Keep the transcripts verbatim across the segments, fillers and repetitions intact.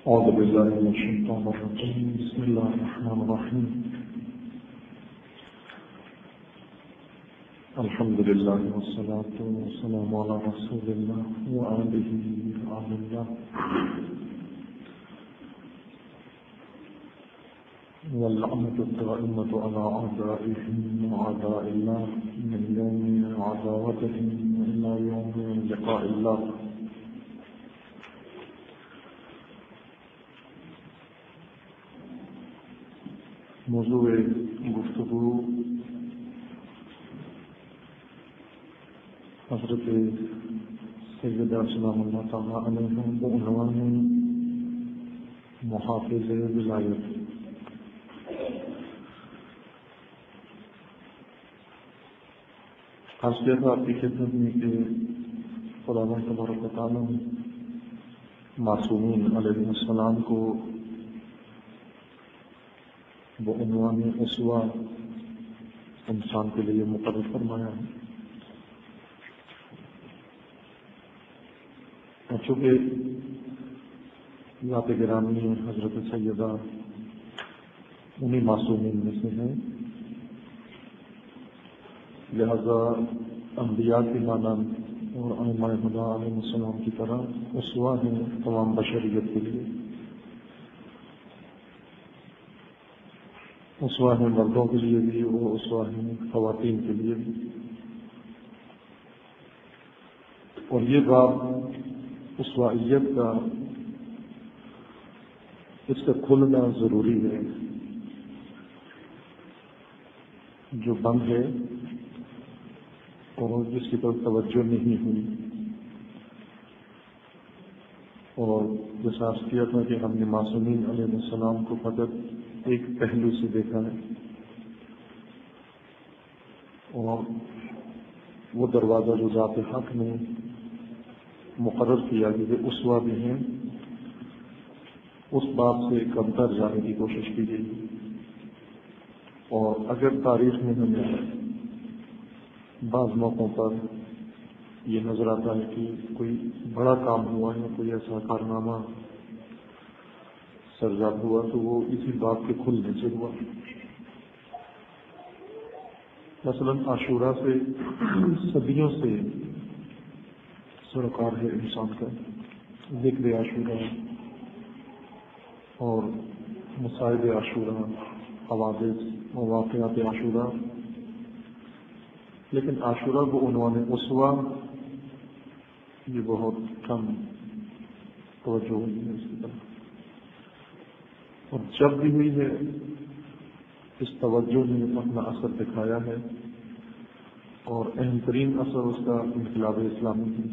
أعوذ بالله من الشيطان الرجيم. بسم الله الرحمن الرحيم. الحمد لله والصلاة والسلام على رسول الله وآله وآل الله واللعنة الدائمة على أعدائهم وأعداء الله من يوم عداوتهم إلى يوم لقاء الله. موضوع گفتگو حضرت سیدہ سلام اللہ تعالیٰ علیہ بعنوان محافظ ولایت. خاص کیا تھا آپ کی خدمت میں کہ خدا تبارک و تعالیٰ معصومین علیہ السلام کو بعنوان اسوہ انسان کے لیے مقرر فرمایا ہے. اور چونکہ ذات گرامی حضرت سیدہ انہی معصومین میں سے ہیں، لہذا انبیاء کی مانند اور ائمہ ہدی علیہ السلام کی طرح اسوہ ہیں تمام بشریت کے لیے. اسوہ ہیں مردوں کے لیے بھی اور اسوہ ہیں خواتین کے لیے بھی. اور یہ بات اسوائیت کا اس کا کھلنا ضروری ہے. جو بند ہے اور جس کی طرف توجہ نہیں ہوئی، اور جیسا عرض کیا تھا کہ ہم نے معصومین علیہ السلام کو فقط ایک پہلو سے دیکھا ہے، اور وہ دروازہ جو ذات حق نے مقرر کیا کہ اسوہ بھی ہیں، اس بات سے کمتر جانے کی کوشش کی گئی. اور اگر تاریخ میں ہمیں بعض موقعوں پر یہ نظر آتا ہے کہ کوئی بڑا کام ہوا ہے، کوئی ایسا کارنامہ سرزاد ہوا، تو وہ اسی بات کے کھلنے سے ہوا. مثلا عاشورہ سے صدیوں سے سروکار ہے انسان کا ذکر عاشورہ اور مصائب عاشورہ، حوادث اور واقعات عاشورہ، لیکن عاشورہ کو عنوان اسوہ یہ بہت کم توجہ ہوئی ہے اس کی طرف. اور جب بھی ہوئی ہے اس توجہ نے اپنا اثر دکھایا ہے، اور اہم ترین اثر اس کا انقلاب اسلامی ہے.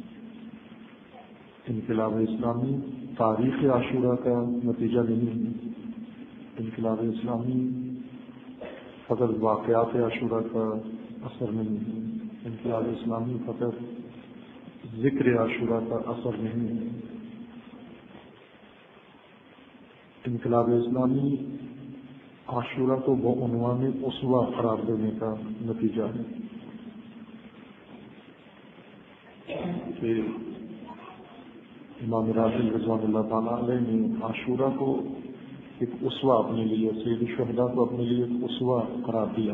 انقلاب اسلامی تاریخ عاشورہ کا نتیجہ نہیں ہے. انقلاب اسلامی فقط واقعات عاشورہ کا اثر نہیں ہے. انقلاب اسلامی فقط ذکر عاشورہ کا اثر نہیں ہے. انقلاب اسلامی عاشورہ کو بعنوان اسوہ قرار دینے کا نتیجہ ہے کہ امام راضی رضوان اللہ تعالیٰ علیہ نے عاشورہ کو ایک اسوہ اپنے لیے، سید الشہداء کو اپنے لیے ایک اسوہ قرار دیا.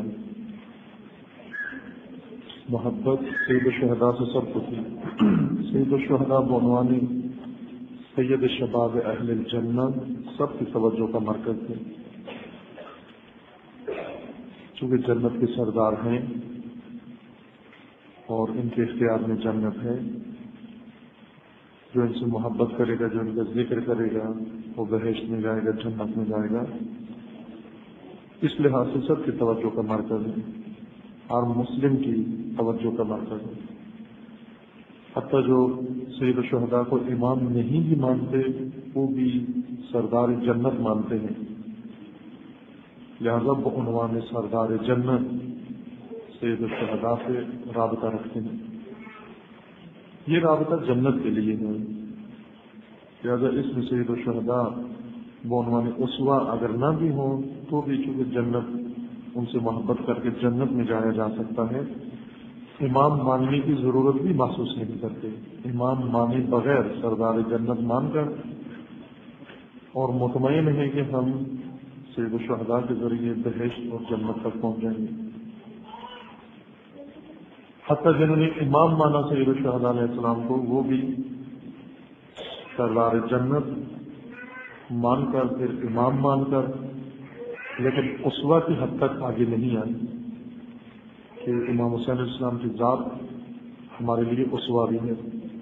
محبت سید الشہداء سے سب کو تھی. سید الشہداء بعنوان سید شباب اہل الجنہ سب کی توجہ کا مرکز ہے، چونکہ جنت کے سردار ہیں اور ان کے اختیار میں جنت ہے. جو ان سے محبت کرے گا، جو ان کا ذکر کرے گا، وہ بہشت میں جائے گا، جنت میں جائے گا. اس لحاظ سے سب کی توجہ کا مرکز ہے، ہر مسلم کی توجہ کا مرکز ہے. حتیٰ جو سید الشہداء کو امام نہیں بھی مانتے وہ بھی سردار جنت مانتے ہیں، لہذا بعنوان سردار جنت سید الشہداء سے رابطہ رکھتے ہیں. یہ رابطہ جنت کے لیے ہے، لہذا اس میں سید الشہداء بعنوان اسوہ اگر نہ بھی ہوں تو بھی چونکہ جنت ان سے محبت کر کے جنت میں جایا جا سکتا ہے، امام ماننے کی ضرورت بھی محسوس نہیں کرتے. امام مانے بغیر سردار جنت مان کر اور مطمئن ہیں کہ ہم سید الشہداء کے ذریعے بہشت اور جنت تک پہنچ جائیں گے. حتیٰ جنہوں نے امام مانا سید الشہداء علیہ السلام کو، وہ بھی سردار جنت مان کر، پھر امام مان کر، لیکن اسوہ کی حد تک آگے نہیں آئی کہ امام حسین علیہ السلام کی ذات ہمارے لیے اسوہ بھی ہے.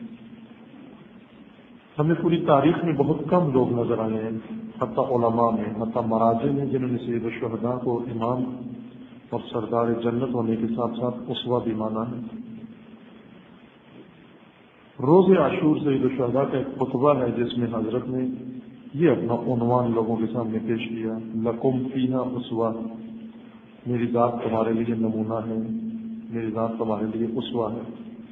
ہمیں پوری تاریخ میں بہت کم لوگ نظر آئے ہیں، حتیٰ علماء میں، حتیٰ مراجع میں، جنہوں نے سید الشہداء کو امام اور سردار جنت ہونے کے ساتھ ساتھ اسوہ بھی مانا ہے. روز عاشور سید الشہداء کا ایک خطبہ ہے جس میں حضرت نے یہ اپنا عنوان لوگوں کے سامنے پیش کیا: لکم فیہا اسوہ، میری ذات تمہارے لیے نمونہ ہے، میری ذات تمہارے لیے اسوہ ہے.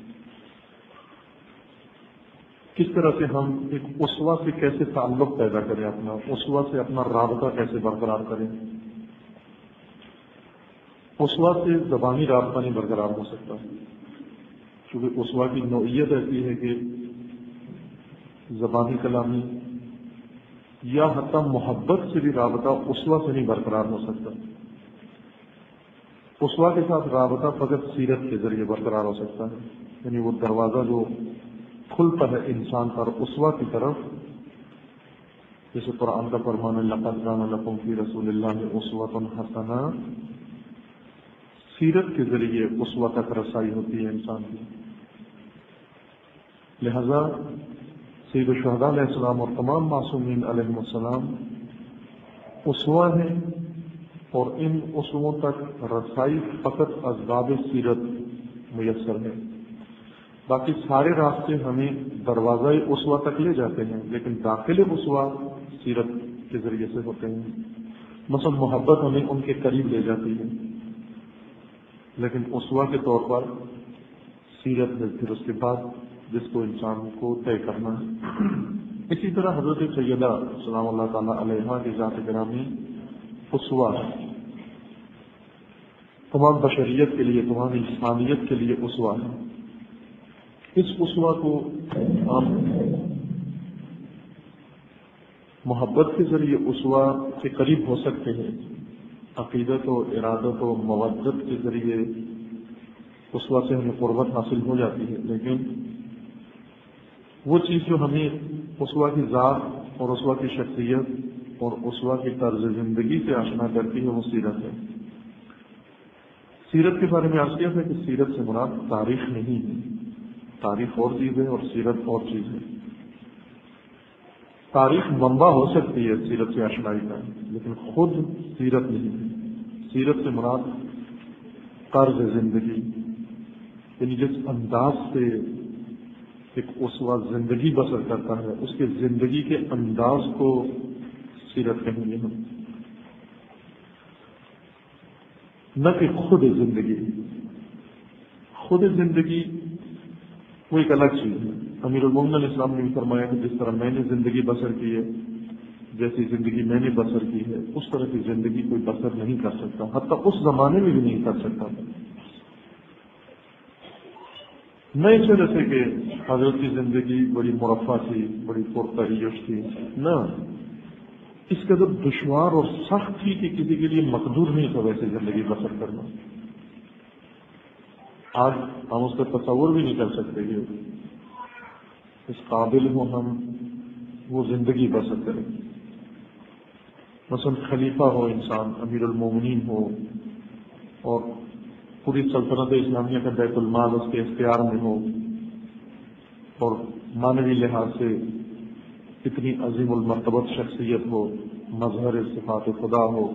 کس طرح سے ہم ایک اسوہ سے کیسے تعلق پیدا کریں، اپنا اسوہ سے اپنا رابطہ کیسے برقرار کریں. اسوہ سے زبانی رابطہ نہیں برقرار ہو سکتا، کیونکہ اسوہ کی نوعیت ایسی ہے کہ زبانی کلامی یا حتیٰ محبت سے بھی رابطہ اسوہ سے نہیں برقرار ہو سکتا. اسوہ کے ساتھ رابطہ فقط سیرت کے ذریعے برقرار ہو سکتا ہے، یعنی وہ دروازہ جو کھلتا ہے انسان پر اسوہ کی طرف، جیسے قرآن کا فرمان ہے لقد کان لکم فی رسول اللہ اسوۃ حسنہ، سیرت کے ذریعے اسوہ تک رسائی ہوتی ہے انسان کی. لہذا سید الشہداء علیہ السلام اور تمام معصومین علیہ السلام اسوہ ہیں، اور ان اسووں تک رسائی فقط اسباب سیرت میسر ہے. باقی سارے راستے ہمیں دروازہ اسوہ تک لے جاتے ہیں، لیکن داخل اسوہ سیرت کے ذریعے سے ہوتے ہیں. مثلا محبت ہمیں ان کے قریب لے جاتی ہے، لیکن اسوہ کے طور پر سیرت ہے پھر اس کے بعد جس کو انسان کو طے کرنا ہے. اسی طرح حضرت سیدہ سلام اللہ تعالیٰ علیہا کی ذات گرامی اسوہ ہے، تمام بشریت کے لیے، تمام انسانیت کے لیے اسوہ ہے. اس اسوہ کو ہم محبت کے ذریعے اسوہ کے قریب ہو سکتے ہیں، عقیدت و ارادت و مودت کے ذریعے اسوہ سے ہمیں قربت حاصل ہو جاتی ہے، لیکن وہ چیز جو ہمیں اسوہ کی ذات اور اسوہ کی شخصیت اور اسوہ کی طرز زندگی سے آشنا کرتی ہے وہ سیرت ہے. سیرت کے بارے میں عرض کیا ہے کہ سیرت سے مراد تاریخ نہیں ہے، تاریخ اور چیز ہے اور سیرت اور چیز ہے. تاریخ منبع ہو سکتی ہے سیرت سے آشنائی کا، لیکن خود سیرت نہیں ہے. سیرت سے مراد طرز زندگی، یعنی جس انداز سے ایک اسوہ زندگی بسر کرتا ہے اس کے زندگی کے انداز کو سیرت کہیں گے ہم، نہ کہ خود زندگی. خود زندگی وہ ایک الگ چیز ہے. امیر المومنین علیہ السلام نے بھی فرمایا کہ جس طرح میں نے زندگی بسر کی ہے، جیسی زندگی میں نے بسر کی ہے، اس طرح کی زندگی کوئی بسر نہیں کر سکتا، حتیٰ اس زمانے میں بھی نہیں کر سکتا. نہ اس وجہ سے کہ حضرت کی زندگی بڑی مرفع تھی، بڑی پرتعیش تھی، نہ اس قدر دشوار اور سخت تھی کہ کسی کے لیے مقدور نہیں تھا ویسے زندگی بسر کرنا. آج ہم اس کا تصور بھی نہیں کر سکتے کہ اس قابل ہو ہم وہ زندگی بسر کریں. مثلا خلیفہ ہو انسان، امیر المومنین ہو، اور پوری سلطنت اسلامیہ کا بیت المال اس کے اختیار میں ہو، اور معنوی لحاظ سے اتنی عظیم المرتبت شخصیت ہو، مظہر صفات خدا ہو،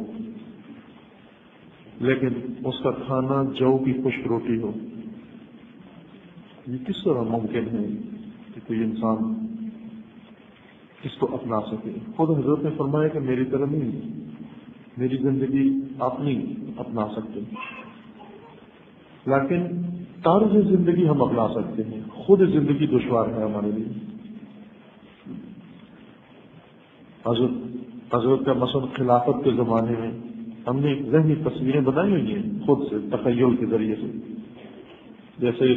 لیکن اس کا کھانا جو کی خشک روٹی ہو. یہ کس طرح ممکن ہے کہ کوئی انسان اس کو اپنا سکے؟ خود حضرت نے فرمایا کہ میری طرح نہیں، میری زندگی آپ نہیں اپنا سکتے، لیکن طرز زندگی ہم اپنا سکتے ہیں. خود زندگی دشوار ہے ہمارے لیے. حضرت حضرت کا مثلا خلافت کے زمانے میں ہم نے ذہنی تصویریں بنائی ہوئی ہیں خود سے، تخیل کے ذریعے سے. جیسے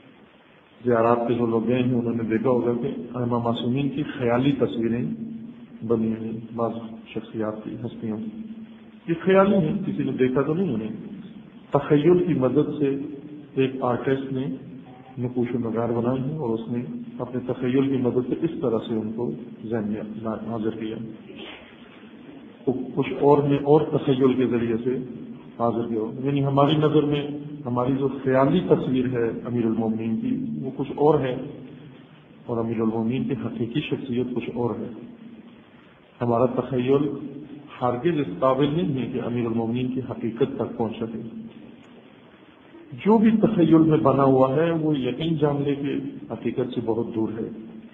زیارات کے جو لوگ گئے ہیں انہوں نے دیکھا ہوگا کہ ائمہ معصومین کی خیالی تصویریں بنی ہوئی بعض شخصیات کی ہستیوں یہ خیالی ہیں، کسی نے دیکھا تو نہیں انہیں، تخیل کی مدد سے ایک آرٹسٹ نے نقوش و نگار بنائی ہیں اور اس نے اپنے تخیل کی مدد سے اس طرح سے ان کو ذہن میں حاضر کیا، تو کچھ اور نے اور تخیل کے ذریعے سے حاضر کیا، یعنی ہماری نظر میں ہماری جو خیالی تصویر ہے امیر المومنین کی وہ کچھ اور ہے اور امیر المومنین کی حقیقی شخصیت کچھ اور ہے۔ ہمارا تخیل ہرگز اس قابل نہیں ہے کہ امیر المومنین کی حقیقت تک پہنچ سکے، جو بھی تخیل میں بنا ہوا ہے وہ یقین جان لے کہ حقیقت سے بہت دور ہے۔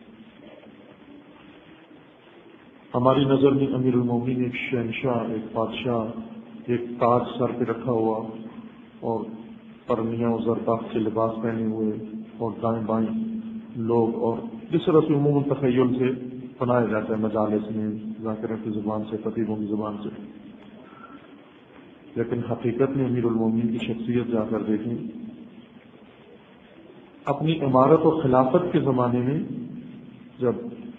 ہماری نظر میں امیر المومنین ایک شہنشاہ، ایک بادشاہ، ایک تاج سر پہ رکھا ہوا اور پرمیاں و زرباف کے لباس پہنے ہوئے اور دائیں بائیں لوگ، اور جس طرح سے عموماً تخیل سے بنایا جاتا ہے مجالس میں ذاکرہ کی زبان سے، خطیبوں کی زبان سے، لیکن حقیقت میں امیر المومنین کی شخصیت جا کر دیکھیں، اپنی عمارت و خلافت کے زمانے میں جب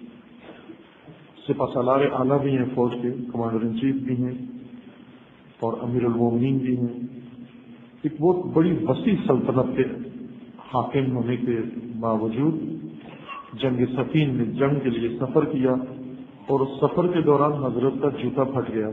سپہ سالار اعلیٰ بھی ہیں، فوج کے کمانڈر ان چیف بھی ہیں اور امیر المومنین بھی ہیں، ایک بہت بڑی وسیع سلطنت کے حاکم ہونے کے باوجود جنگ صفین میں جنگ کے لیے سفر کیا اور اس سفر کے دوران حضرت کا جوتا پھٹ گیا۔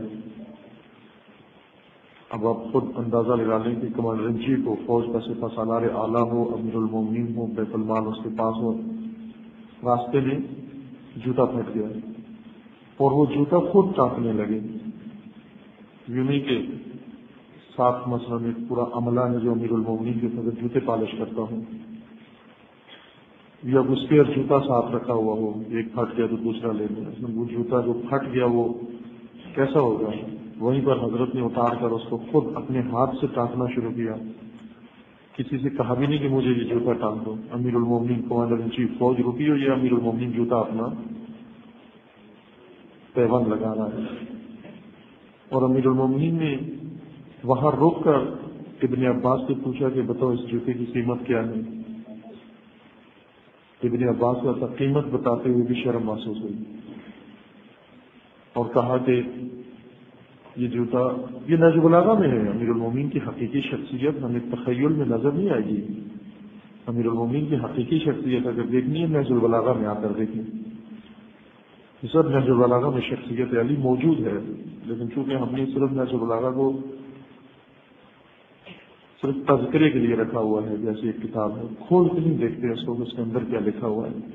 اب آپ خود اندازہ لگا لیں کہ کمانڈر ان چیف ہو، فوج کا سپہ سالار اعلیٰ ہو، امیر المومنین ہو، بیت المال اس کے پاس ہو، راستے میں جوتا پھٹ گیا اور وہ جوتا خود ٹانکنے لگے، یوں نہیں کہ ساتھ مثلا ایک پورا عملہ ہے جو امیر المومنین کے ساتھ جوتے پالش کرتا ہوں، یا وہ اسپیئر جوتا ساتھ رکھا ہوا ہو، ایک پھٹ گیا تو دوسرا لے لیا، وہ جوتا جو پھٹ گیا وہ کیسا ہوگا؟ وہیں پر حضرت نے اتار کر اس کو خود اپنے ہاتھ سے ٹانکنا شروع کیا، کسی سے کہا بھی نہیں کہ مجھے یہ جوتا ٹانک دو، امیر المومنین کمانڈر ان چیف فوج رکی ہو، یہ امیر المومنین جوتا اپنا پیوند لگا رہا ہے، اور امیر المومنین نے وہاں روک کر ابن عباس سے پوچھا کہ بتاؤ اس جوتے کی قیمت کیا ہے؟ ابن عباس کا قیمت بتاتے ہوئے بھی شرم محسوس ہوئی اور کہا کہ یہ جوتا یہ نہج البلاغہ میں ہے، امیر المومنین کی حقیقی شخصیت ہمیں تخیل میں نظر نہیں آئے گی، امیر المومنین کی حقیقی شخصیت اگر دیکھنی ہے نہج البلاغہ میں آ کر دیکھیں، سب نہج البلاغہ میں شخصیت علی موجود ہے، لیکن چونکہ ہم نے صرف نہج البلاغہ کو صرف تذکرے کے لیے رکھا ہوا ہے، جیسے ایک کتاب ہے، کھول کے نہیں دیکھتے اس کو اس کے اندر کیا لکھا ہوا ہے۔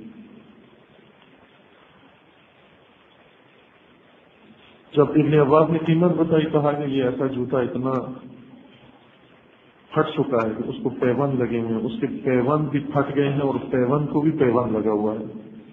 جب ابن عباس نے قیمت بتائی، کہا کہ یہ ایسا جوتا اتنا پھٹ چکا ہے کہ اس کو پیوند لگے ہوئے ہیں، اس کے پیوند بھی پھٹ گئے ہیں اور پیوند کو بھی پیوند لگا ہوا ہے۔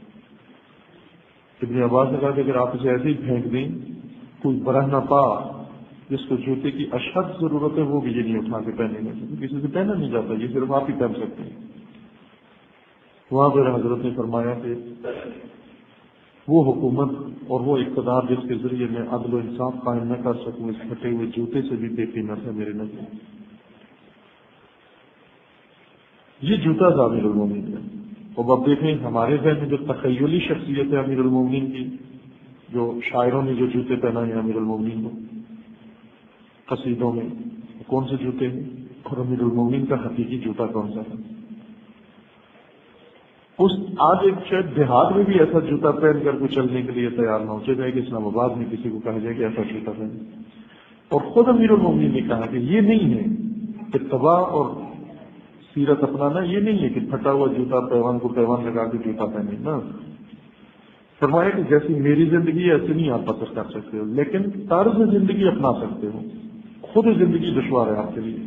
ابن عباس نے کہا کہ اگر آپ اسے ایسے ہی پھینک دیں، کوئی برہ نہ پا جس کو جوتے کی اشد ضرورت ہے وہ بھی یہ نہیں اٹھا کے پہنے گا، کسی سے پہنا نہیں جاتا، یہ صرف آپ ہی پہن سکتے ہیں۔ وہاں پر حضرت نے فرمایا کہ وہ حکومت اور وہ اقتدار جس کے ذریعے میں عدل و انصاف قائم نہ کر سکوں اس پھٹے ہوئے جوتے سے بھی بے قیمت ہے میرے نزد۔ یہ جوتا تھا امیر المومنین کا۔ اب اب دیکھیں ہمارے ذہن میں جو تخیلی شخصیت ہے امیر المومنین کی، جو شاعروں نے جو جوتے پہنائے ہیں امیر المومنین کو قصیدوں میں، کون سے جوتے ہیں اور امیر المومنین کا حقیقی جوتا کون سا ہے؟ اس آج ایک شاید دیہات میں بھی ایسا جوتا پہن کر کوئی چلنے کے لیے تیار نہ ہو، چاہے کہ اسلام آباد میں کسی کو کہا جائے کہ ایسا جوتا پہنے، اور خود امیر المومنین نے کہا کہ یہ نہیں ہے اتباع اور سیرت اپنانا، یہ نہیں ہے کہ پھٹا ہوا جوتا پیوان کو پیوان لگا کے جوتا پہنے نا۔ فرمایا کہ جیسی میری زندگی ایسے نہیں آپ بسر کر سکتے ہو، لیکن طرز زندگی اپنا سکتے ہو، خود زندگی دشوار ہے آپ کے لیے۔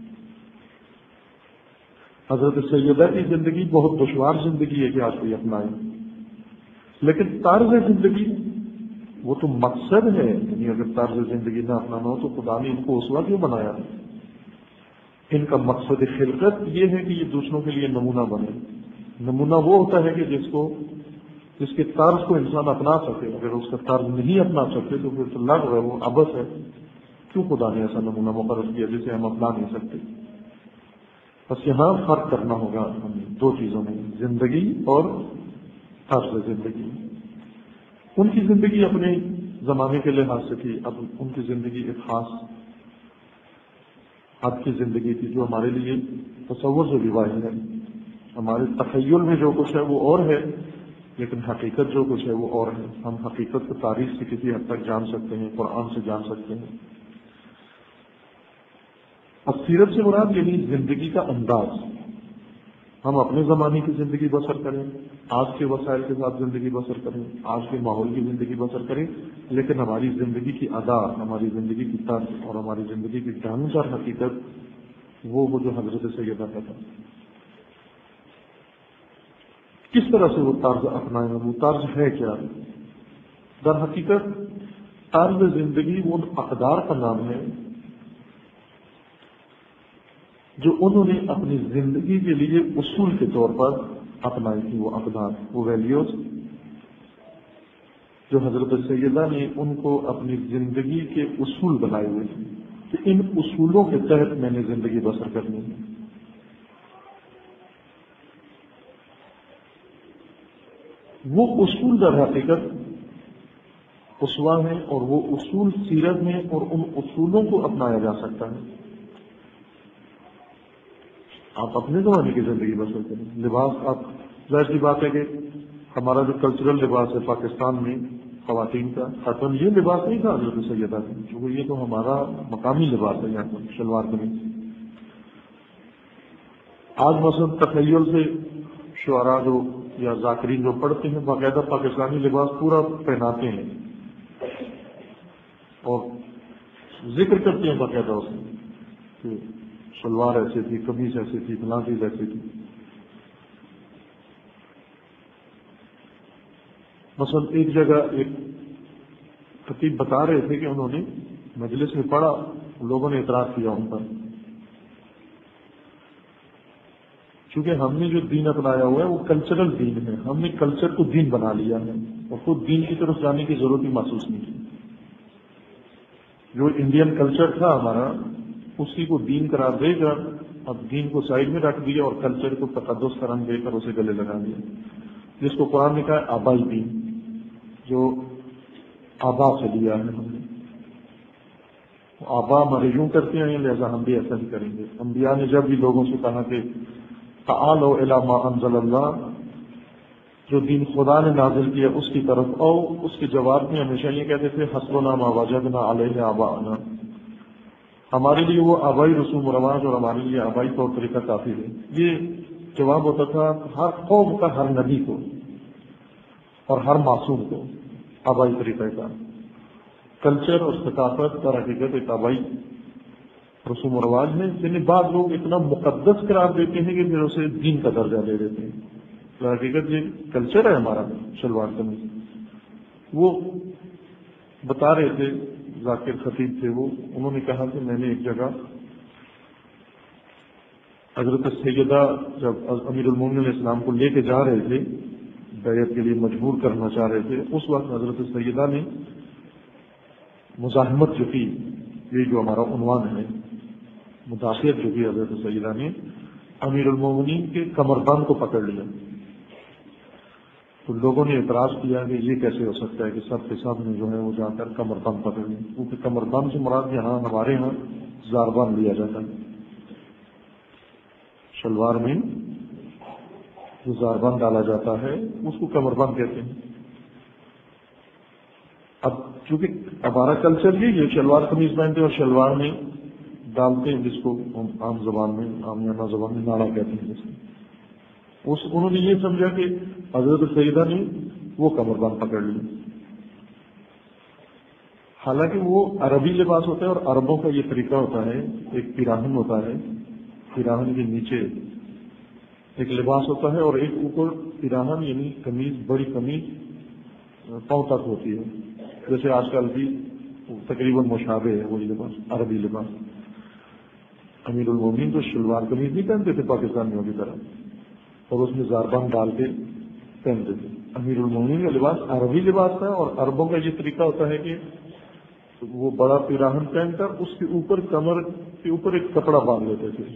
حضرت سیدہ کی زندگی بہت دشوار زندگی ہے کہ آج کوئی اپنائے، لیکن طرز زندگی وہ تو مقصد ہے، یعنی اگر طرز زندگی نہ اپنانا ہو تو خدا نے ان کو اسوہ کیوں بنایا؟ ان کا مقصد خلقت یہ ہے کہ یہ دوسروں کے لیے نمونہ بنے۔ نمونہ وہ ہوتا ہے کہ جس کو جس کے طرز کو انسان اپنا سکے، اگر اس کا طرز نہیں اپنا سکتے تو پھر تو لگ رہا ہے وہ عبث ہے۔ کیوں خدا نے ایسا نمونہ مقرر کیا جسے ہم اپنا نہیں سکتے؟ بس یہاں فرق کرنا ہوگا ہمیں دو چیزوں میں، زندگی اور طرز زندگی۔ ان کی زندگی اپنے زمانے کے لحاظ سے تھی. اب ان کی زندگی ایک خاص حد کی زندگی تھی جو ہمارے لیے تصور سے بھی واضح ہے. ہمارے تخیل میں جو کچھ ہے وہ اور ہے، لیکن حقیقت جو کچھ ہے وہ اور ہے. ہم حقیقت کو تاریخ سے کسی حد تک جان سکتے ہیں، قرآن سے جان سکتے ہیں. اب سیرت سے مراد یعنی زندگی کا انداز. ہم اپنے زمانے کی زندگی بسر کریں، آج کے وسائل کے ساتھ زندگی بسر کریں، آج کے ماحول کی زندگی بسر کریں، لیکن ہماری زندگی کی ادا، ہماری زندگی کی طرز اور ہماری زندگی کی ڈھنگ اور حقیقت وہ وہ جو حضرت سیدہ کا تھا. کس طرح سے وہ طرز اپنائیں، وہ طرز ہے کیا؟ در حقیقت طرز زندگی وہ اقدار کا نام ہے جو انہوں نے اپنی زندگی کے لیے اصول کے طور پر اپنائی تھی. وہ اقدار، وہ ویلیوز جو حضرت سیدہ نے ان کو اپنی زندگی کے اصول بنائے ہوئے تھے کہ ان اصولوں کے تحت میں نے زندگی بسر کرنی ہے. وہ اصول در حقیقت اسوا ہیں اور وہ اصول سیرت ہیں اور ان اصولوں کو اپنایا جا سکتا ہے. آپ اپنے زمانے کی زندگی بسر کریں. لباس، آپ ظاہر سی بات ہے کہ ہمارا جو کلچرل لباس ہے پاکستان میں خواتین کا، خاتون یہ لباس نہیں تھا حضرت سیدہ کا، کیونکہ یہ تو ہمارا مقامی لباس ہے. یہاں پر شلوار قمیض. آج مثلا تخیل سے شعراء جو یا ذاکرین جو پڑھتے ہیں باقاعدہ پاکستانی لباس پورا پہناتے ہیں اور ذکر کرتے ہیں باقاعدہ اس میں کہ شلوار ایسے تھی، قمیص ایسی تھی، فلاں چیز ایسی تھی. مثلا ایک جگہ ایک خطیب بتا رہے تھے کہ انہوں نے مجلس میں پڑھا، لوگوں نے اعتراض کیا ان پر، چونکہ ہم نے جو دین اپنایا ہوا ہے وہ کلچرل دین ہے. ہم نے کلچر کو دین بنا لیا ہے اور خود دین کی طرف جانے کی ضرورت ہی محسوس نہیں کی. جو انڈین کلچر تھا ہمارا اسی کو دین قرار دے کر اب دین کو سائڈ میں رکھ دیا اور کلچر کو تقدس کا رنگ دے کر اسے گلے لگا دیا، جس کو قرآن نے کہا ہے آبائی دین، جو آبا سے لیا ہے ہم نے. آبا ہمارے یوں کرتے ہیں لہذا ہم بھی ایسا ہی کریں گے. انبیاء نے جب بھی لوگوں سے کہا کہ تعالوا الی ما انزل اللہ، جو دین خدا نے نازل کیا اس کی طرف او، اس کے جواب میں ہمیشہ یہ کہتے تھے حسبنا ما وجدنا علیہ آباءنا، ہمارے لیے وہ آبائی رسوم و رواج اور ہمارے لیے آبائی طور طریقہ کافی ہے. یہ جواب ہوتا تھا ہر قوم کا، ہر نبی کو اور ہر معصوم کو آبائی طریقہ کا. کلچر اور ثقافت کا حقیقت ایک آبائی رسوم و رواج ہے جنہیں بعض لوگ اتنا مقدس قرار دیتے ہیں کہ پھر اسے دین کا درجہ دے دیتے ہیں. تو حقیقت یہ کلچر ہے ہمارا شلوار قمیض. وہ بتا رہے تھے، ذاکر خطیب تھے وہ، انہوں نے کہا کہ میں نے ایک جگہ حضرت سیدہ جب امیر المومنین علیہ السلام کو لے کے جا رہے تھے، بیعت کے لیے مجبور کرنا چاہ رہے تھے، اس وقت حضرت سیدہ نے مزاحمت جو کی، یہ جو ہمارا عنوان ہے، مداخلت جو کی حضرت سیدہ نے امیر المومنین کے کمر بند کو پکڑ لیا. تو لوگوں نے اعتراض کیا کہ یہ کیسے ہو سکتا ہے کہ سب کے سب نے جو ہے وہ جا کر کمر بند پکڑ لیں، کیونکہ کمر بند سے مراد یہاں ہمارے یہاں زاربان لیا جاتا ہے. شلوار میں جو زاربان ڈالا جاتا ہے اس کو کمر بند کہتے ہیں. اب چونکہ ہمارا کلچر یہ شلوار قمیض پہنتے اور شلوار میں ڈالتے ہیں جس کو عام زبان میں، عامیانہ زبان میں ناڑا کہتے ہیں. جس اس انہوں نے یہ سمجھا کہ حضرت سیدہ نے وہ کمر بند پکڑ لی، حالانکہ وہ عربی لباس ہوتا ہے اور عربوں کا یہ طریقہ ہوتا ہے، ایک پیراہن ہوتا ہے، پیراہن کے نیچے ایک لباس ہوتا ہے اور ایک اوپر پیراہن یعنی قمیض، بڑی قمیض پاؤں تک ہوتی ہے، جیسے آج کل بھی تقریباً مشابہ ہے وہی لباس، عربی لباس. امیر المومنین تو شلوار قمیض نہیں پہنتے تھے پاکستانیوں کی طرح اور اس میں زاربان ڈال کے پہنتے تھے. امیر المومنین کا لباس عربی لباس تھا اور عربوں کا یہ طریقہ ہوتا ہے کہ وہ بڑا پیراہن پہن کر اس کے اوپر کمر کے اوپر ایک کپڑا باندھ لیتے تھے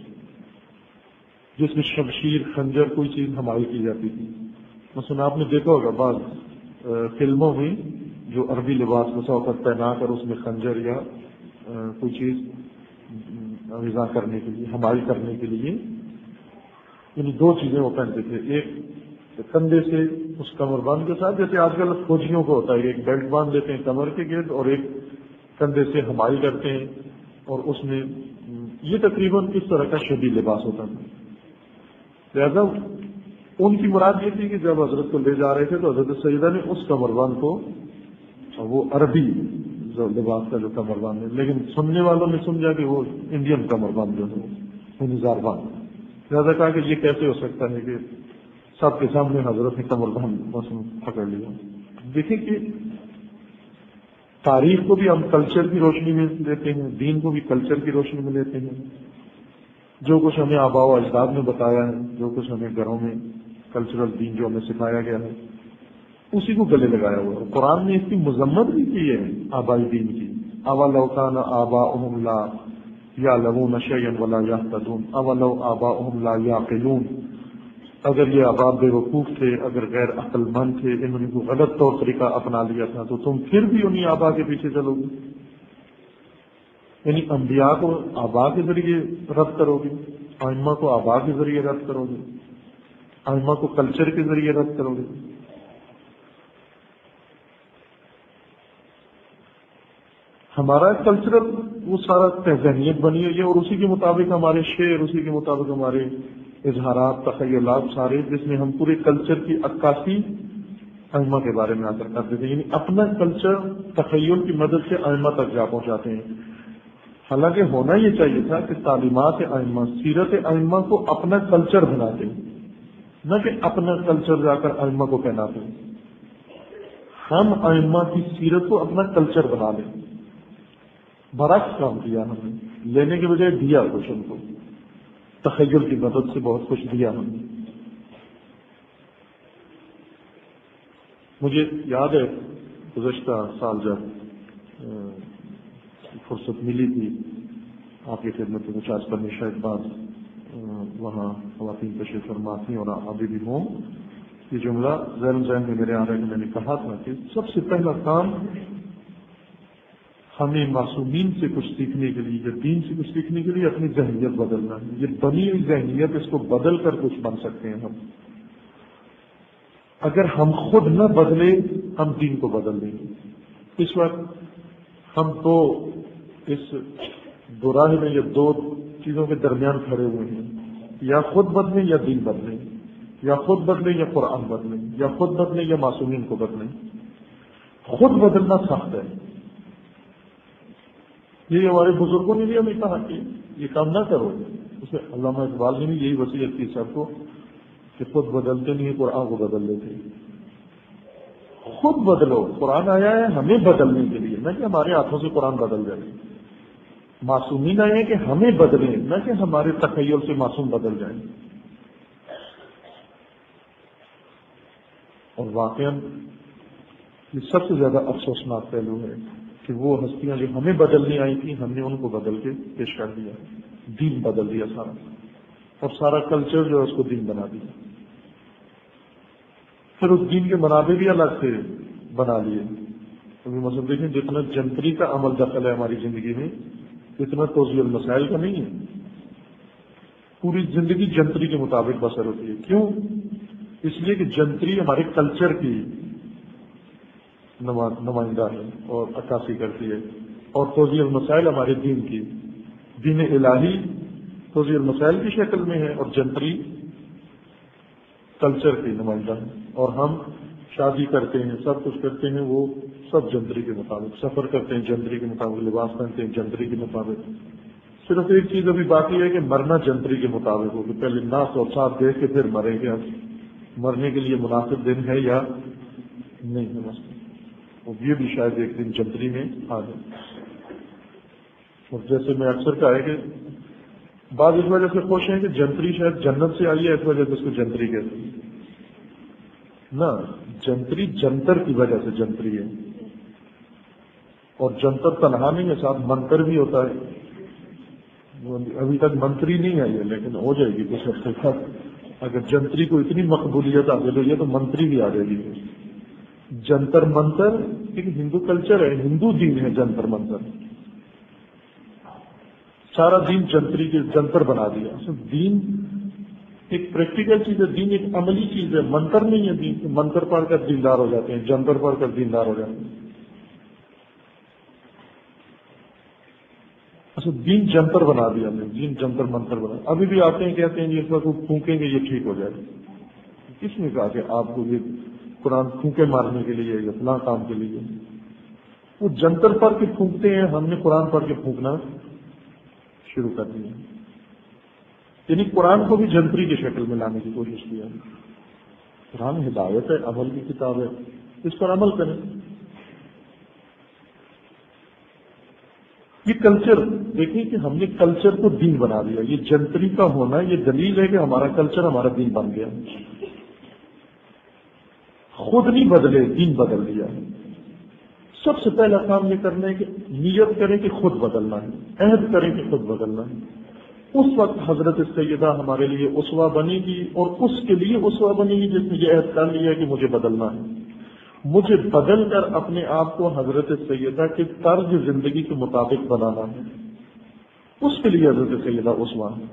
جس میں شمشیر، خنجر، کوئی چیز حمایت کی جاتی تھی. مثلا آپ نے دیکھا ہوگا بعض فلموں میں جو عربی لباس بسا اوقات پہنا کر اس میں خنجر یا کوئی چیز غذا کرنے کے لیے حمایت کرنے کے لیے یعنی دو چیزیں وہ پہنتے تھے، ایک کندھے سے اس کمر بند کے ساتھ، جیسے آج کل فوجیوں کو ہوتا ہے ایک بیلٹ باندھ دیتے ہیں کمر کے گرد اور ایک کندھے سے حمایت کرتے ہیں، اور اس میں یہ تقریباً اس طرح کا شدید لباس ہوتا تھا۔ لہذا ان کی مراد یہ تھی کہ جب حضرت کو لے جا رہے تھے تو حضرت سیدہ نے اس کمر بند کو، وہ عربی لباس کا جو کمر بند ہے، لیکن سننے والوں نے سمجھا کہ وہ انڈین کمر بند جو ہے وہ نظار بند، لہٰذا کہا کہ یہ کیسے ہو سکتا ہے کہ سب کے سامنے حضرت نے کمر بند موسم پکڑ لیا۔ دیکھیں کہ تاریخ کو بھی ہم کلچر کی روشنی میں لیتے ہیں، دین کو بھی کلچر کی روشنی میں لیتے ہیں۔ جو کچھ ہمیں آباء و اجداد نے بتایا ہے، جو کچھ ہمیں گھروں میں کلچرل دین جو ہمیں سکھایا گیا ہے، اسی کو گلے لگایا ہوا ہے۔ قرآن نے اس کی مذمت بھی کی ہے آبائی دین کی، اولو کان آباؤہم لا یعلمون شیئا ولا یہتدون اولو آباؤہم لا یعقلون، اگر یہ آباء بے وقوف تھے، اگر غیر عقل مند تھے، انہوں نے کوئی غلط طور طریقہ اپنا لیا تھا تو تم پھر بھی انہیں آباء کے پیچھے چلو گے، یعنی انبیاء کو آباء کے ذریعے رد کرو گے، ائمہ کو آباء کے ذریعے رد کرو گے، ائمہ کو کلچر کے ذریعے رد کرو گے۔ ہمارا کلچرل وہ سارا ذہنیت بنی ہوئی ہے، اور اسی کے مطابق ہمارے شعر، اسی کے مطابق ہمارے اظہارات، تخیلات سارے، جس میں ہم پورے کلچر کی عکاسی ائمہ کے بارے میں آ کر کرتے تھے، یعنی اپنا کلچر تخیل کی مدد سے ائمہ تک جا پہنچاتے ہیں۔ حالانکہ ہونا یہ چاہیے تھا کہ تعلیمات ائمہ، سیرت ائمہ کو اپنا کلچر بناتے ہیں، نہ کہ اپنا کلچر جا کر ائمہ کو پہناتے ہیں۔ ہم ائمہ کی سیرت کو اپنا کلچر بنا لیں، برعکس کام کیا ہم نے، لینے کے بجائے دیا کچھ ان کو، تخیل کی مدد سے بہت کچھ دیا ہم نے۔ مجھے یاد ہے گزشتہ سال جب فرصت ملی تھی آپ کی خدمت میں، کچھ آج کل میں شاید بعد وہاں خواتین تشریف فرما تھیں اور ابھی بھی ہوں، یہ جملہ ذہن ذہن میں میرے آ رہا ہے کہ میں نے کہا تھا کہ سب سے پہلا کام ہمیں معصومین سے کچھ سیکھنے کے لیے یا دین سے کچھ سیکھنے کے لیے اپنی ذہنیت بدلنا ہے۔ یہ بنی ہوئی ذہنیت، اس کو بدل کر کچھ بن سکتے ہیں ہم۔ اگر ہم خود نہ بدلے ہم دین کو بدل دیں گے۔ اس وقت ہم تو اس دوراہے میں یہ دو چیزوں کے درمیان کھڑے ہوئے ہیں، یا خود بدلیں یا دین بدلیں، یا خود بدلیں یا قرآن بدلیں، یا خود بدلیں یا معصومین کو بدلیں۔ خود بدلنا سخت ہے، یہ ہمارے بزرگوں نے بھی ہمیں کہا کہ یہ کام نہ کرو۔ اس میں علامہ اقبال نے بھی یہی وصیت کی سب کو کہ خود بدلتے نہیں، قرآن کو بدل دیتے۔ خود بدلو، قرآن آیا ہے ہمیں بدلنے کے لیے، نہ کہ ہمارے ہاتھوں سے قرآن بدل جائے۔ معصومین آئے ہیں کہ ہمیں بدلیں، نہ کہ ہمارے تخیل سے معصوم بدل جائیں۔ اور واقعاً یہ سب سے زیادہ افسوسناک پہلو ہے کہ وہ ہستیاں جو ہمیں بدلنی آئی تھیں، ہم نے ان کو بدل کے پیش کر دیا، دین بدل دیا سارا، اور سارا کلچر جو ہے اس کو دین بنا دیا۔ پھر اس دین کے منابع بھی الگ سے بنا لیے۔ ابھی مثلا دیکھیں، جتنا جنتری کا عمل دخل ہے ہماری زندگی میں، اتنا توضیع المسائل کا نہیں ہے۔ پوری زندگی جنتری کے مطابق بسر ہوتی ہے۔ کیوں؟ اس لیے کہ جنتری ہمارے کلچر کی نمائندہ ہے اور عکاسی کرتی ہے، اور توضیع المسائل ہمارے دین کی، دین الہی توضیع المسائل کی شکل میں ہے، اور جنتری کلچر کی نمائندہ ہے۔ اور ہم شادی کرتے ہیں، سب کچھ کرتے ہیں، وہ سب جنتری کے مطابق، سفر کرتے ہیں جنتری کے مطابق، لباس پہنتے ہیں جنتری کے مطابق۔ صرف ایک چیز ابھی باقی ہے کہ مرنا جنتری کے مطابق ہو، کہ پہلے ناس اور ساتھ دیکھ کے پھر مریں گے۔ مرنے کے لیے مناسب دن ہے یا نہیں ہے مسئلہ، اور یہ بھی شاید ایک دن جنتری میں آ جائے۔ اور جیسے میں اکثر کہا ہے کہ بعض اس وجہ سے خوش ہیں کہ جنتری شاید جنت سے آئی ہے، اس وجہ سے اس کو جنتری کہتے ہیں۔ نہ، جنتری جنتر کی وجہ سے جنتری ہے، اور جنتر تنہا نہیں ہے، ساتھ منتر بھی ہوتا ہے۔ ابھی تک منتری نہیں آئی ہے، لیکن ہو جائے گی کچھ ہفتے بعد۔ اگر جنتری کو اتنی مقبولیت حاصل ہوئی ہے تو منتری بھی آ جائے گی۔ جنتر منتر ایک ہندو کلچر ہے، ہندو دین ہے جنتر منتر. سارا دین جنتری کے جنتر بنا دیا. دین ایک پریکٹیکل چیز ہے، دین ایک عملی چیز ہے، منتر نہیں ہے دین. منتر پڑھ کر دیندار ہو جاتے ہیں، جنتر پڑھ کر دیندار ہو جاتے ہیں. اچھا دین جنتر بنا دیا ہم نے، دین جنتر منتر بنا. ابھی بھی آتے ہیں کہتے ہیں یہ اس کو پھونکیں گے یہ ٹھیک ہو جائے گا. کس نے کہا کہ آپ کو یہ قرآن پھونکے مارنے کے لیے یا فلاں کام کے لیے؟ وہ جنتر پڑھ کے پھونکتے ہیں، ہم نے قرآن پڑھ کے پھونکنا شروع کر دیا. یعنی قرآن کو بھی جنتری کی شکل میں لانے کی کوشش کی ہے. قرآن ہدایت ہے، عمل کی کتاب ہے، اس پر عمل کریں. یہ کلچر دیکھیں کہ ہم نے کلچر کو دین بنا دیا. یہ جنتری کا ہونا یہ دلیل ہے کہ ہمارا کلچر ہمارا دین بن گیا. خود نہیں بدلے، دین بدل دیا. سب سے پہلا کام یہ کرنا ہے کہ نیت کریں کہ خود بدلنا ہے، عہد کریں کہ خود بدلنا ہے. اس وقت حضرت سیدہ ہمارے لیے اسوہ بنے گی، اور اس کے لیے اسوہ بنے گی جس نے یہ عہد کر لیا کہ مجھے بدلنا ہے. مجھے بدل کر اپنے آپ کو حضرت سیدہ کے طرز زندگی کے مطابق بنانا ہے. اس کے لیے حضرت سیدہ اسوہ ہے.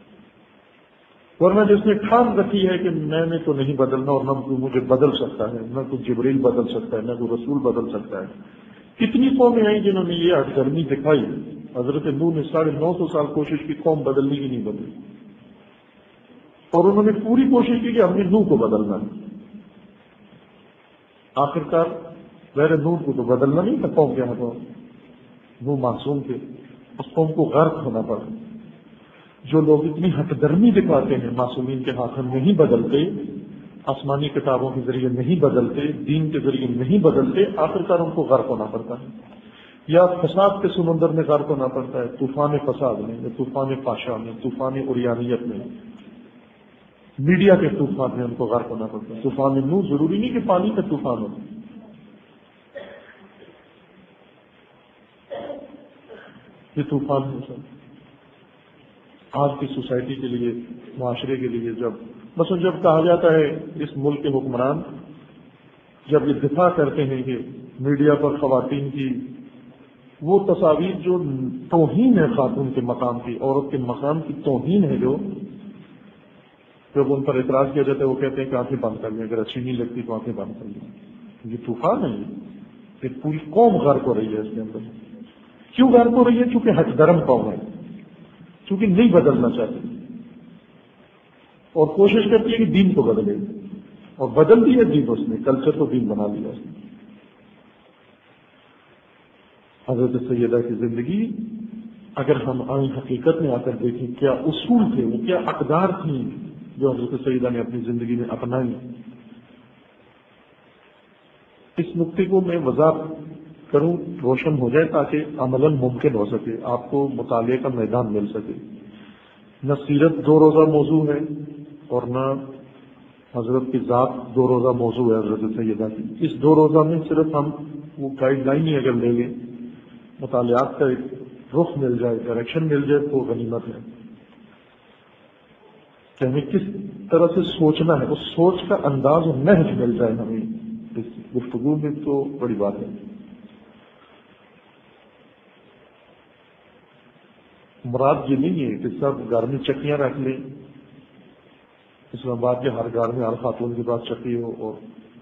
ورنہ جس نے ٹھان رکھی ہے کہ میں نے تو نہیں بدلنا اور نہ کوئی مجھے بدل سکتا ہے، نہ کوئی جبریل بدل سکتا ہے، نہ کوئی رسول بدل سکتا ہے. کتنی قومیں آئیں جنہوں نے یہ ہٹ گرمی دکھائی. حضرت نوح نے ساڑھے نو سو سال کوشش کی، قوم بدلنے کی نہیں بدلی. اور انہوں نے پوری کوشش کی کہ ہم نے نوح کو بدلنا ہے. آخرکار غیر نوح کو تو بدلنا نہیں تھا قوم کے ہاتھوں. وہ معصوم تھے، اس قوم کو غرق ہونا پڑا. جو لوگ اتنی ہٹ درمی دکھاتے ہیں، معصومین کے ہاتھوں نہیں بدلتے، آسمانی کتابوں کے ذریعے نہیں بدلتے، دین کے ذریعے نہیں بدلتے، آخرکار ان کو غرق ہونا پڑتا ہے. یا فساد کے سمندر میں غرق ہونا پڑتا ہے، طوفان فساد میں، یا طوفان فحشا میں، طوفان عریانیت میں، میڈیا کے طوفان میں ان کو غرق ہونا پڑتا ہے. طوفان نوح ضروری نہیں کہ پانی کا طوفان ہو. یہ طوفان ہے سر آج کی سوسائٹی کے لیے، معاشرے کے لیے. جب مثلا جب کہا جاتا ہے اس ملک کے حکمران جب یہ دفاع کرتے ہیں کہ میڈیا پر خواتین کی وہ تصاویر جو توہین ہے خاتون کے مقام کی، عورت کے مقام کی توہین ہے، جو جب ان پر اعتراض کیا جاتا ہے وہ کہتے ہیں کہ آنکھیں بند کر لیں، اگر اچھی نہیں لگتی تو آنکھیں بند کر لیں. یہ طوفان ہے. یہ پوری قوم غرق ہو رہی ہے اس کے اندر. کیوں غرق ہو رہی ہے؟ چونکہ ہٹ درم قوم ہے، چونکہ نہیں بدلنا چاہتی اور کوشش کرتی ہے کہ دین کو بدلے. اور بدل دیا دین، اس نے کلچر کو دین بنا لیا. اس نے حضرت سیدہ کی زندگی اگر ہم آئیں حقیقت میں آ کر دیکھیں کیا اصول تھے، وہ کیا اقدار تھیں جو حضرت سیدہ نے اپنی زندگی میں اپنائی. اس نقطے کو میں وضاحت کروں، روشن ہو جائے تاکہ عملاً ممکن ہو سکے، آپ کو مطالعے کا میدان مل سکے. نہ سیرت دو روزہ موضوع ہے اور نہ حضرت کی ذات دو روزہ موضوع ہے حضرت سیدہ کی. اس دو روزہ میں صرف ہم وہ گائیڈ لائن ہی اگر لے لیں، مطالعات کا ایک رخ مل جائے، ڈائریکشن مل جائے تو غنیمت ہے. کہ ہمیں کس طرح سے سوچنا ہے، اس سوچ کا انداز و نہج مل جائے ہمیں اس گفتگو میں تو بڑی بات ہے. مراد یہ نہیں ہے کہ سب گھر میں چکیاں رکھ لیں، اسلام آباد کے ہر گھر میں ہر خاتون کے پاس چکی ہو اور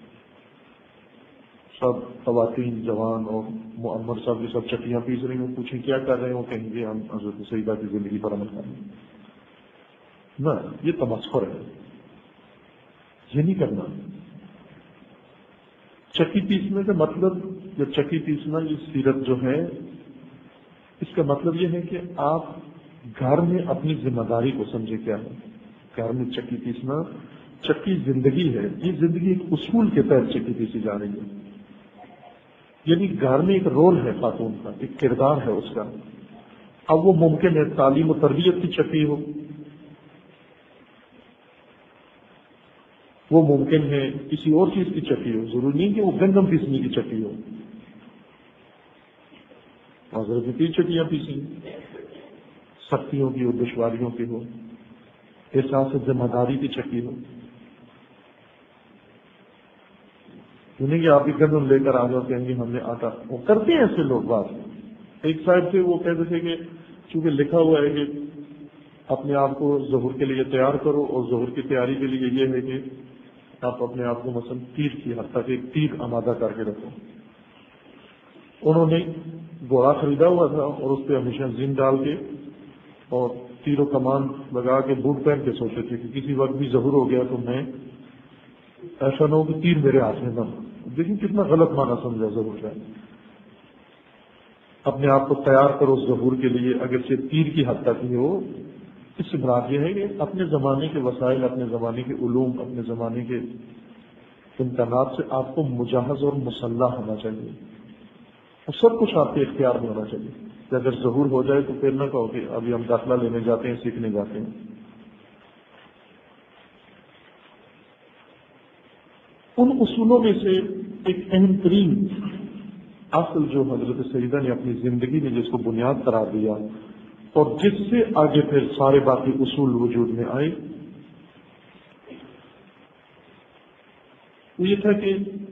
سب خواتین جوان اور معمر صاحب یہ سب چکیاں پیس رہی ہوں، پوچھیں کیا کر رہے ہوں، کہیں گے ہم حضرت سیدہ کی زندگی پر عمل کریں. نہ، یہ تمسخر ہے، یہ نہیں کرنا. چکی پیسنے کا مطلب، یا چکی پیسنا یہ سیرت جو ہے، اس کا مطلب یہ ہے کہ آپ گھر میں اپنی ذمہ داری کو سمجھے. کیا ہے گھر میں چکی پیسنا؟ چکی زندگی ہے. یہ زندگی ایک اصول کے تحت چکی پیسی جا رہی ہے. یعنی گھر میں ایک رول ہے خاتون کا، ایک کردار ہے اس کا. اب وہ ممکن ہے تعلیم و تربیت کی چکی ہو، وہ ممکن ہے کسی اور چیز کی چکی ہو، ضروری نہیں کہ وہ گندم پیسنے کی چکی ہو. حضرت نے تین چکیاں پیسی، سختیوں کی ہو، دشواریوں کی ہو، احساس ذمہ داری کی چکی ہو. یعنی کہ آپ ایک گندم لے کر آ جاؤ کہیں گے ہم نے آٹا، وہ کرتے ہیں ایسے لوگ بات. ایک سائڈ سے وہ کہتے تھے کہ چونکہ لکھا ہوا ہے کہ اپنے آپ کو ظہور کے لیے تیار کرو، اور ظہور کی تیاری کے لیے یہ ہے کہ آپ اپنے آپ کو مثلا تیر کی حد تک ایک تیر آمادہ کر کے رکھو. انہوں نے گھوڑا خریدا ہوا تھا اور اس پہ ہمیشہ زن ڈال کے اور تیر و کمان لگا کے بوٹ پہن کے سوچتے تھے کہ کسی وقت بھی ظہور ہو گیا تو میں ایسا نہ ہو کہ تیر میرے ہاتھ میں نہ ہو. دیکھیں کتنا غلط معنی سمجھا ظہور کا. اپنے آپ کو تیار کرو ظہور کے لیے، اگر سے تیر کی حد تک ہی ہو. اس سے مراد یہ ہے کہ اپنے زمانے کے وسائل، اپنے زمانے کے علوم، اپنے زمانے کے امکانات سے آپ کو مجہز اور مسلح ہونا چاہیے، اور سب کچھ آپ کے اختیار میں ہونا چاہیے کہ اگر ظہور ہو جائے تو پھر نہ کہو کہ ابھی ہم داخلہ لینے جاتے ہیں، سیکھنے جاتے ہیں. ان اصولوں میں سے ایک اہم ترین اصل جو حضرت سیدہ نے اپنی زندگی میں جس کو بنیاد قرار دیا اور جس سے آگے پھر سارے باقی اصول وجود میں آئے، وہ یہ تھا کہ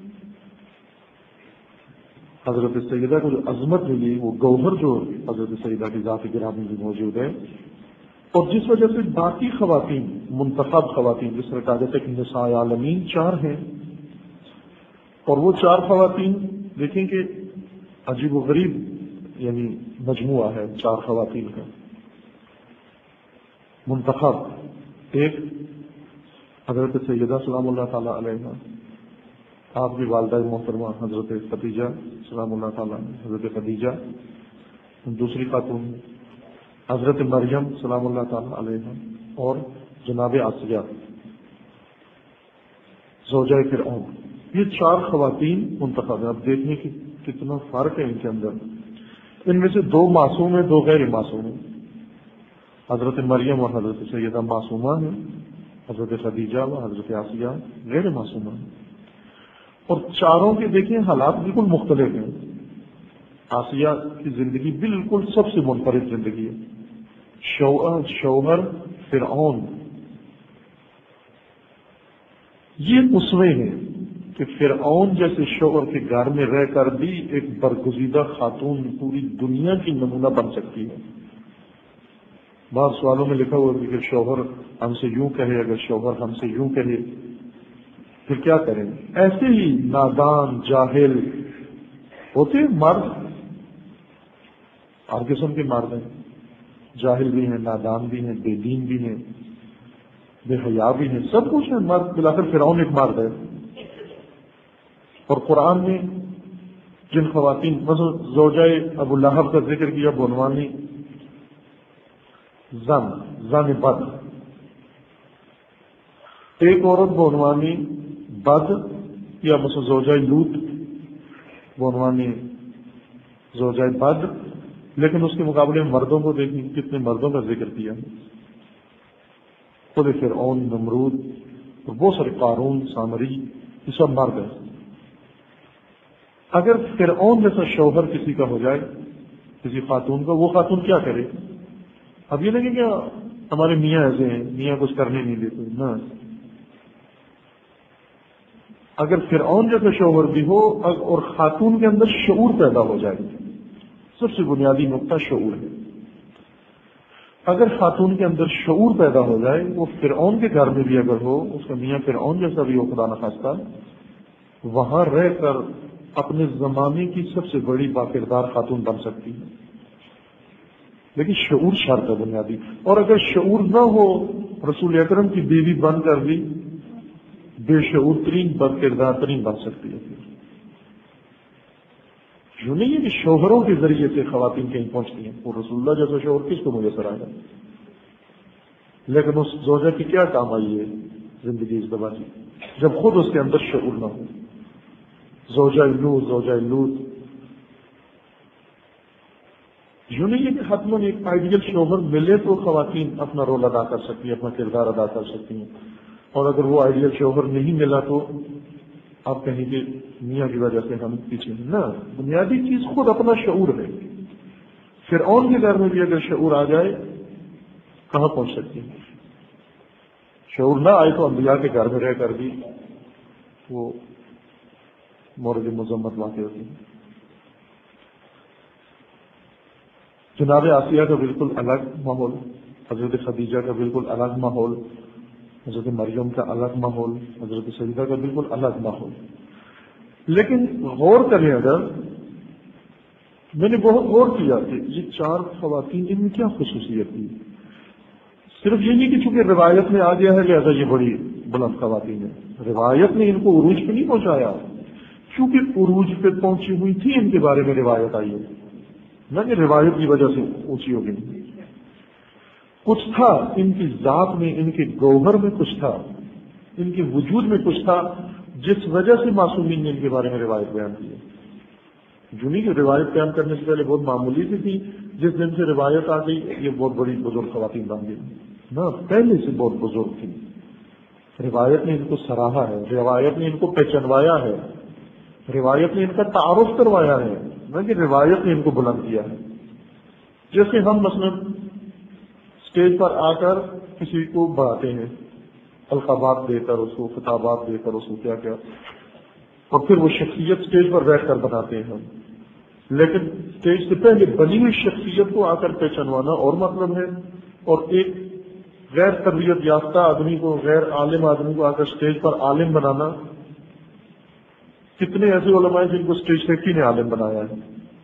حضرت سیدہ کو جو عظمت ملی، وہ گوہر جو حضرت سیدہ کی ذات گرامی میں موجود ہے، اور جس وجہ سے باقی خواتین، منتخب خواتین، جس طرح کہا جاتا ہے کہ نساء عالمین چار ہیں، اور وہ چار خواتین دیکھیں کہ عجیب و غریب یعنی مجموعہ ہے چار خواتین کا منتخب. ایک حضرت سیدہ سلام اللہ تعالیٰ علیہ، آپ کی والدہ محترمہ حضرت خدیجہ سلام اللہ تعالیٰ، حضرت خدیجہ. دوسری خاتون حضرت مریم سلام اللہ تعالیٰ علیہ، اور جناب آسیہ زوجہ فرعون. یہ چار خواتین منتخب ہیں. اب دیکھیں کہ کتنا فرق ہے ان کے اندر. ان میں سے دو معصوم ہیں، دو غیر معصوم ہیں. حضرت مریم اور حضرت سیدہ معصومہ ہیں، حضرت خدیجہ و حضرت آسیہ غیر معصومہ ہیں. اور چاروں کے دیکھیں حالات بالکل مختلف ہیں. آسیہ کی زندگی بالکل سب سے منفرد زندگی ہے. شوہر فرعون، یہ اسوے ہیں کہ فرعون جیسے شوہر کے گھر میں رہ کر بھی ایک برگزیدہ خاتون پوری دنیا کی نمونہ بن سکتی ہے. بعض سوالوں میں لکھا ہوا ہے کہ شوہر ہم سے یوں کہے، اگر شوہر ہم سے یوں کہے پھر کیا کریں. ایسے ہی نادان جاہل ہوتے مرد، ہر قسم کے مرد ہیں، جاہل بھی ہیں، نادان بھی ہیں، بے دین بھی ہیں، بے حیا بھی ہیں، سب کچھ ہے مرد. بلاخر فرعون ایک مرد ہے. اور قرآن میں جن خواتین مثلا زوجہ ابو لہب کا ذکر کیا، بنوانی زن زن بد، ایک عورت بنوانی بد، یا مثلا زوجہ لوط بنوانی زوجہ بد، لیکن اس کے مقابلے میں مردوں کو دیکھیں کتنے مردوں کا ذکر کیا. خود فرعون، نمرود اور بہت سارے قارون، سامری، یہ سب مرد ہیں. اگر فرعون جیسا شوہر کسی کا ہو جائے، کسی خاتون کا، وہ خاتون کیا کرے؟ اب یہ نہیں کہ ہمارے میاں ایسے ہیں، میاں کچھ کرنے نہیں دیتے، نہ. اگر فرعون جیسا شوہر بھی ہو اور خاتون کے اندر شعور پیدا ہو جائے، سب سے بنیادی نقطہ شعور ہے. اگر خاتون کے اندر شعور پیدا ہو جائے، وہ فرعون کے گھر میں بھی اگر ہو، اس کا میاں فرعون جیسا بھی ہو خدا نخواستہ، وہاں رہ کر اپنے زمانے کی سب سے بڑی باکردار خاتون بن سکتی ہے. لیکن شعور شرط ہے بنیادی. اور اگر شعور نہ ہو، رسول اکرم کی بیوی بن کر بھی بے شعور ترین بد کردار ترین بن سکتی ہے. جو نہیں ہے کہ شوہروں کے ذریعے سے خواتین کہیں پہنچتی ہیں، وہ رسول اللہ جیسا شوہر کس کو میسر آئے گا؟ لیکن اس زوجہ کی کیا کام آئی ہے زندگی اس دبا کی، جب خود اس کے اندر شعور نہ ہو. زوجہ لوط، زوجہ لوط یوں نہیں ہے کہ حتماً ایک آئیڈیل شوہر ملے تو خواتین اپنا رول ادا کر سکتی ہیں، اپنا کردار ادا کر سکتی ہیں. اور اگر وہ آئیڈیل شوہر نہیں ملا تو آپ کہیں گے میاں کی وجہ سے ہم پیچھے ہیں. نہ، بنیادی چیز خود اپنا شعور ہے. فرعون کے گھر میں بھی اگر شعور آ جائے کہاں پہنچ سکتی ہے؟ شعور نہ آئے تو انبیاء کے گھر میں رہ کر بھی وہ مورد مذمت واقع ہوتی ہیں. جناب آسیہ کا بالکل الگ ماحول، حضرت خدیجہ کا بالکل الگ ماحول، حضرت مریم کا الگ ماحول، حضرت سیدہ کا بالکل الگ ماحول. لیکن غور کریں، اگر میں نے بہت غور کیا کہ یہ چار خواتین ان میں کیا خصوصیت تھی. صرف یہ نہیں کہ چونکہ روایت میں آ گیا ہے لہذا یہ بڑی بلند خواتین ہیں. روایت نے ان کو عروج پہ نہیں پہنچایا، چونکہ عروج پہ پہنچی ہوئی تھی ان کے بارے میں روایت آئی ہے، نہ کہ روایت کی وجہ سے اونچی ہو گئی. کچھ تھا ان کی ذات میں، ان کے گوہر میں کچھ تھا، ان کے وجود میں کچھ تھا جس وجہ سے معصومین نے ان کے بارے میں روایت بیان کی ہے. جو نہیں کہ روایت بیان کرنے سے پہلے بہت معمولی سی تھی، جس دن سے روایت آ گئی یہ بہت بڑی بزرگ خواتین بن گئی. نہ، پہلے سے بہت بزرگ تھی. روایت نے ان کو سراہا ہے، روایت نے ان کو پہچانوایا ہے، روایت نے ان کا تعارف کروایا ہے، نہ کہ روایت نے ان کو بلند کیا ہے. جیسے ہم مثلا اسٹیج پر آ کر کسی کو بڑھاتے ہیں، القابات دے کر، اس کو خطابات دے کر، اس کو کیا کیا، اور پھر وہ شخصیت اسٹیج پر بیٹھ کر بناتے ہیں ہم. لیکن اسٹیج سے پہلے بنی ہوئی شخصیت کو آ کر پہچانوانا اور مطلب ہے، اور ایک غیر تربیت یافتہ آدمی کو، غیر عالم آدمی کو آ کر اسٹیج پر عالم بنانا. کتنے ایسے علماء ہیں جن کو اسٹیج سیکٹری نے عالم بنایا ہے،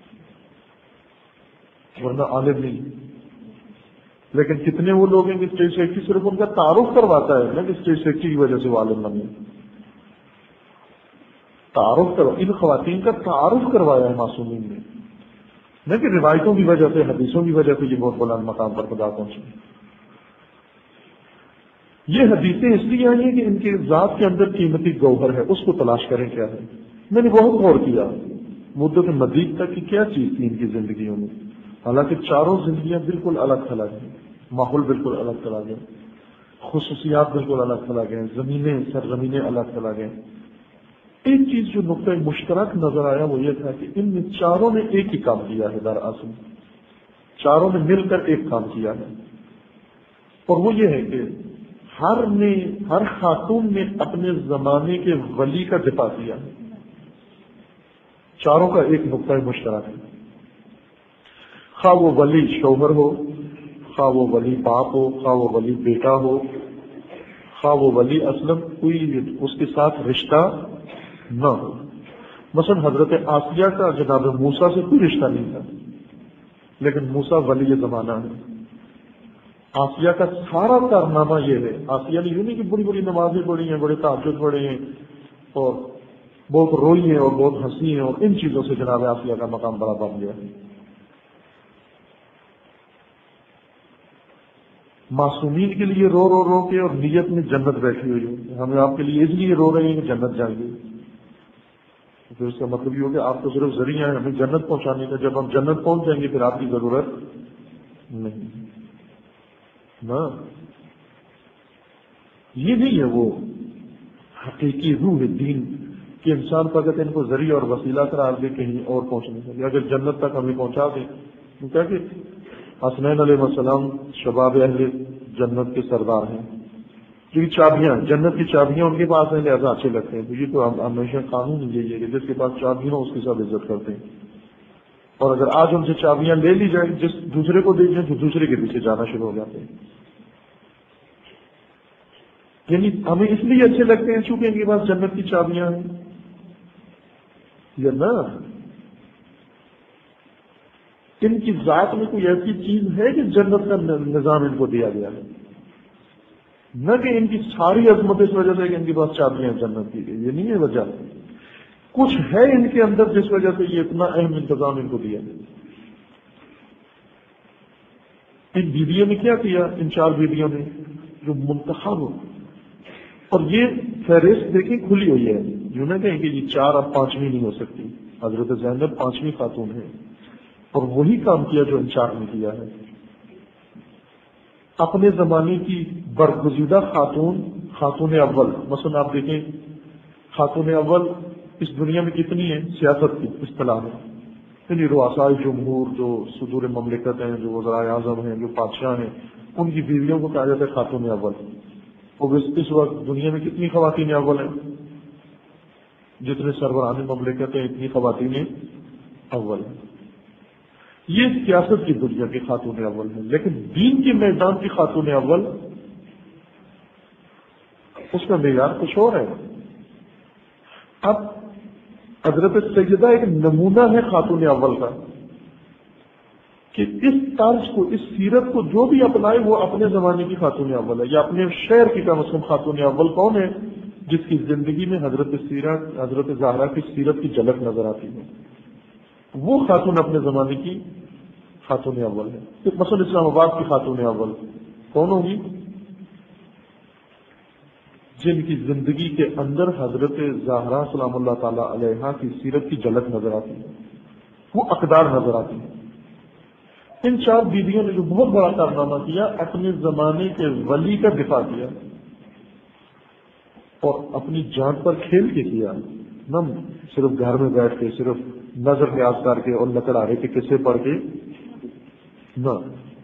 ورنہ عالم نہیں. لیکن کتنے وہ لوگ ہیں کہ اسٹیج سیکٹری صرف ان کا تعارف کرواتا ہے، نہ کہ اسٹیج سیکٹری کی وجہ سے وہ عالم بنے. تعارف کرو، ان خواتین کا تعارف کروایا ہے معصومین نے، نہ کہ روایتوں کی وجہ سے، حدیثوں کی وجہ سے یہ بہت بلند مقام پر خدا پہنچے. یہ حدیثیں اس لیے آئی ہیں کہ ان کے ذات کے اندر قیمتی گوہر ہے، اس کو تلاش کریں کیا ہے. میں نے بہت غور کیا مدت مزید تک کہ کیا چیز تھی ان کی زندگیوں میں. حالانکہ چاروں زندگیاں بالکل الگ تھلگ ہیں، ماحول بالکل الگ تھلگ ہے، خصوصیات بالکل الگ تھلگ ہیں، زمینیں سرزمینیں الگ تھلگ ہیں. ایک چیز جو نقطہ مشترک نظر آیا وہ یہ تھا کہ ان میں چاروں نے ایک ہی کام کیا ہے. دراصل چاروں نے مل کر ایک کام کیا ہے، اور وہ یہ ہے کہ ہر نے ہر خاتون نے اپنے زمانے کے ولی کا دفاع کیا ہے. چاروں کا ایک نقطہ مشترک ہے، خواہ وہ ولی شوہر ہو، خواہ وہ ولی باپ ہو، خواہ وہ ولی بیٹا ہو، خواہ وہ ولی اسلم کوئی اس کے ساتھ رشتہ نہ ہو. مثلا حضرت آسیہ کا جناب موسیٰ سے کوئی رشتہ نہیں تھا، لیکن موسیٰ ولی زمانہ ہے. آسیہ کا سارا کارنامہ یہ ہے، آسیہ نے یوں نہیں کہ بڑی بڑی نمازیں پڑھی ہیں، بڑے تہجد پڑھے ہیں، اور بہت روئی ہیں اور بہت ہنسی ہیں، اور ان چیزوں سے جناب آسیہ کا مقام بڑا بن گیا ہے. معصومین کے لیے رو رو رو کے اور نیت میں جنت بیٹھی ہوئی ہے. ہم آپ کے لیے اس لیے رو رہے ہیں کہ جنت جائیں گے. پھر اس کا مطلب یہ ہو کہ آپ تو صرف ذریعہ ہیں ہمیں جنت پہنچانے کا. جب ہم جنت پہنچ جائیں گے پھر آپ کی ضرورت نہیں. نا یہ نہیں ہے وہ حقیقی روح دین کہ انسان فقط ان کو ذریعہ اور وسیلہ قرار دے کہیں اور پہنچنے کے. اگر جنت تک ہمیں پہنچا دیں تو کیا کہ حسنین علیہ السلام شباب اہل جنت کے سردار ہیں. جو چابیاں جنت کی چابیاں ان کے پاس ہیں لہذا اچھے لگتے ہیں. تو یہ تو ہمیشہ قانون یہی ہے کہ جس کے پاس چابیاں اس کے ساتھ عزت کرتے ہیں. اور اگر آج ان سے چابیاں لے لی جائیں جس دوسرے کو دے دیں تو دوسرے کے پیچھے جانا شروع ہو جاتے ہیں. یعنی ہمیں اس لیے اچھے لگتے ہیں چونکہ ان کے پاس جنت کی چابیاں ہیں. یا نہ ان کی ذات میں کوئی ایسی چیز ہے کہ جنت کا نظام ان کو دیا گیا ہے، نہ کہ ان کی ساری عظمت اس وجہ سے کہ ان کے پاس چابیاں جنت کی. یہ نہیں ہے وجہ، کچھ ہے ان کے اندر جس وجہ سے یہ اتنا اہم انتظام ان کو دیا گیا. ان بیویوں نے کیا کیا، ان چار بیویوں نے جو منتخب ہو، اور یہ فہرست دیکھیں کھلی ہوئی ہے. جو نہ کہیں کہ یہ چار اب پانچویں نہیں ہو سکتی. حضرت زینب پانچویں خاتون ہے، اور وہی کام کیا جو ان چار نے کیا ہے. اپنے زمانے کی برگزیدہ خاتون خاتون اول. مثلا آپ دیکھیں خاتون اول اس دنیا میں کتنی ہیں سیاست کی اصطلاح میں. یعنی رؤسائے جمہور جو صدور مملکت ہیں، جو وزرائے اعظم ہیں، جو بادشاہ ہیں، ان کی بیویوں کو کہا جاتا ہے خاتون اول. اور اس وقت دنیا میں کتنی خواتین اول ہیں؟ جتنے سربراہان مملکت ہیں اتنی خواتین اول ہیں. یہ سیاست کی دنیا کی خاتون اول ہیں، لیکن دین کے میدان کی خاتون اول اس کا معیار کچھ اور ہے. اب حضرت سیدہ ایک نمونہ ہے خاتون اول کا کہ اس طرز کو، اس سیرت کو جو بھی اپنائے وہ اپنے زمانے کی خاتون اول ہے، یا اپنے شہر کی کم از کم خاتون اول کون ہے جس کی زندگی میں حضرت سیرت حضرت زہرا کی سیرت کی جھلک نظر آتی ہے. وہ خاتون اپنے زمانے کی خاتون اول ہے. مثلا اسلام آباد کی خاتون اول کون ہوگی؟ جن کی زندگی کے اندر حضرت زہرا سلام اللہ تعالی علیہا کی سیرت کی جھلک نظر آتی ہے، وہ اقدار نظر آتی ہے. ان چار بیویوں نے جو بہت بڑا کارنامہ کیا، اپنے زمانے کے ولی کا دفاع کیا اور اپنی جان پر کھیل کے کیا، نہ صرف گھر میں بیٹھ کے، صرف نظر نیاز کر کے اور لکڑہارے کے قصے پڑھ کے، نہ.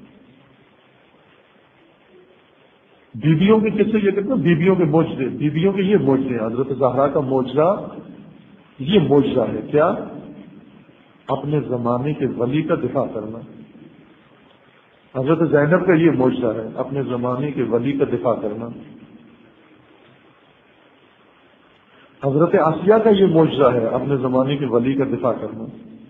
بیویوں کے قصے یہ کہتے ہیں بیویوں کے معجزے، بیویوں کے یہ معجزے. حضرت زہرا کا معجزہ یہ معجزہ ہے کیا؟ اپنے زمانے کے ولی کا دفاع کرنا. حضرت زینب کا یہ معجزہ ہے اپنے زمانے کے ولی کا دفاع کرنا. حضرت آسیہ کا یہ معجزہ ہے اپنے زمانے کے ولی کا دفاع کرنا.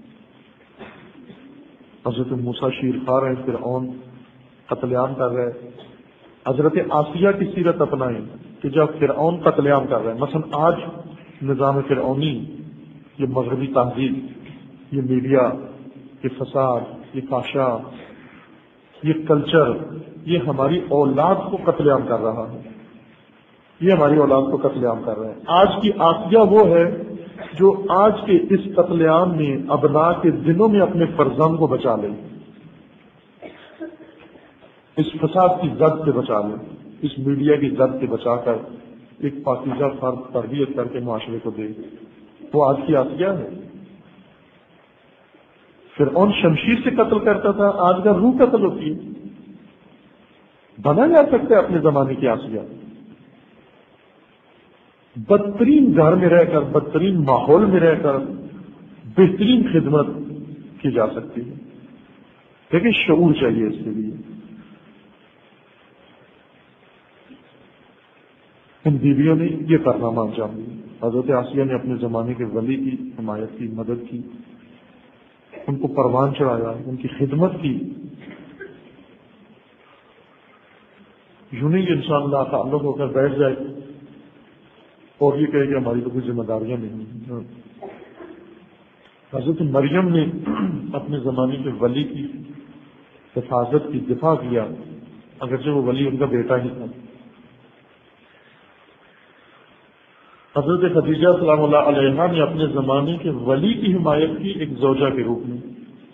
حضرت موسیٰ شیر خوار ہے، فرعون قتل عام کر رہے. حضرت آسیہ کی سیرت اپنائیں کہ جب فرعون قتل عام کر رہے ہیں. مثلا آج نظام فرعونی، یہ مغربی تہذیب، یہ میڈیا، یہ فساد، یہ فحشا، یہ کلچر، یہ ہماری اولاد کو قتل عام کر رہا ہے. یہ ہماری اولاد کو قتل عام کر رہے ہیں. آج کی آسیہ وہ ہے جو آج کے اس قتل عام میں ابناء کے دنوں میں اپنے فرزند کو بچا لے، اس فساد کی زد سے بچا لے، اس میڈیا کی زد سے بچا کر ایک پاکیزہ فرد تربیت کر کے معاشرے کو دے. وہ آج کی آسیہ ہے. فرعون شمشیر سے قتل کرتا تھا، آج کا روح قتل ہوتی ہے. بنا جا سکتا ہے اپنے زمانے کی آسیہ. بدترین گھر میں رہ کر، بدترین ماحول میں رہ کر بہترین خدمت کی جا سکتی ہے، لیکن شعور چاہیے اس کے لیے. ان بیویوں نے یہ کارنامہ انجام دیا. حضرت آسیہ نے اپنے زمانے کے ولی کی حمایت کی، مدد کی، ان کو پروان چڑھایا، ان کی خدمت کی. یوں نہیں کہ انشاء اللہ تعلق ہو کر بیٹھ جائے اور یہ کہے کہ ہماری تو کوئی ذمہ داریاں نہیں. حضرت مریم نے اپنے زمانے کے ولی کی حفاظت کی، دفاع کیا، اگرچہ وہ ولی ان کا بیٹا ہی تھا. حضرت خدیجہ سلام اللہ علیہا نے اپنے زمانے کے ولی کی حمایت کی ایک زوجہ کے روپ میں.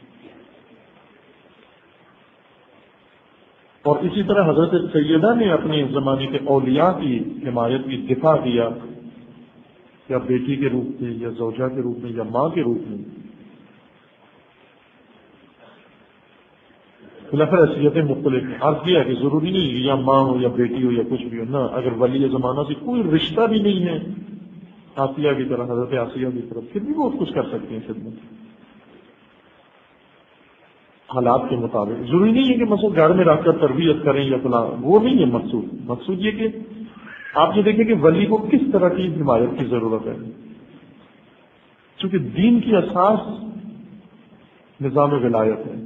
اور اسی طرح حضرت سیدہ نے اپنے زمانے کے اولیاء کی حمایت کی، دفاع کیا، یا بیٹی کے روپ میں، یا زوجہ کے روپ میں، یا ماں کے روپ میں. خلاف حیثیتیں مختلف ہیں. عرض کیا کہ ضروری نہیں یا ماں ہو یا بیٹی ہو یا کچھ بھی ہو، نہ اگر ولی زمانہ سے کوئی رشتہ بھی نہیں ہے آسیہ کی طرح، حضرت آسیہ کی طرف، پھر بھی بہت کچھ کر سکتے ہیں خدمت حالات کے مطابق. ضروری نہیں ہے کہ مثلا گھر میں رکھ کر تربیت کریں یا فلاں، وہ نہیں ہے مقصود. مقصود یہ کہ آپ یہ دیکھیں کہ ولی کو کس طرح کی حمایت کی ضرورت ہے. چونکہ دین کی اساس نظام ولایت ہے،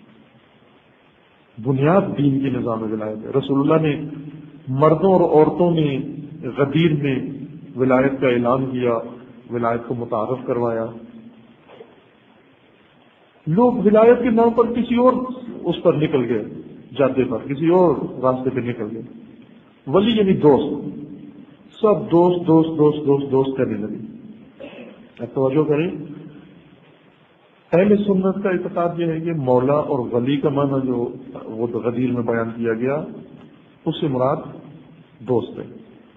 بنیاد دین کی نظام ولایت ہے. رسول اللہ نے مردوں اور عورتوں میں غدیر میں ولایت کا اعلان کیا، ولایت کو متعارف کروایا. لوگ ولایت کے نام پر کسی اور اس پر نکل گئے، جادے پر کسی اور راستے پہ نکل گئے. ولی یعنی دوست، سب دوست دوست دوست دوست دوست کرنے لگے. اب توجہ کریں، اہل سنت کا اعتقاد یہ ہے کہ مولا اور ولی کا معنی جو وہ غدیر میں بیان کیا گیا اس سے مراد دوست ہے.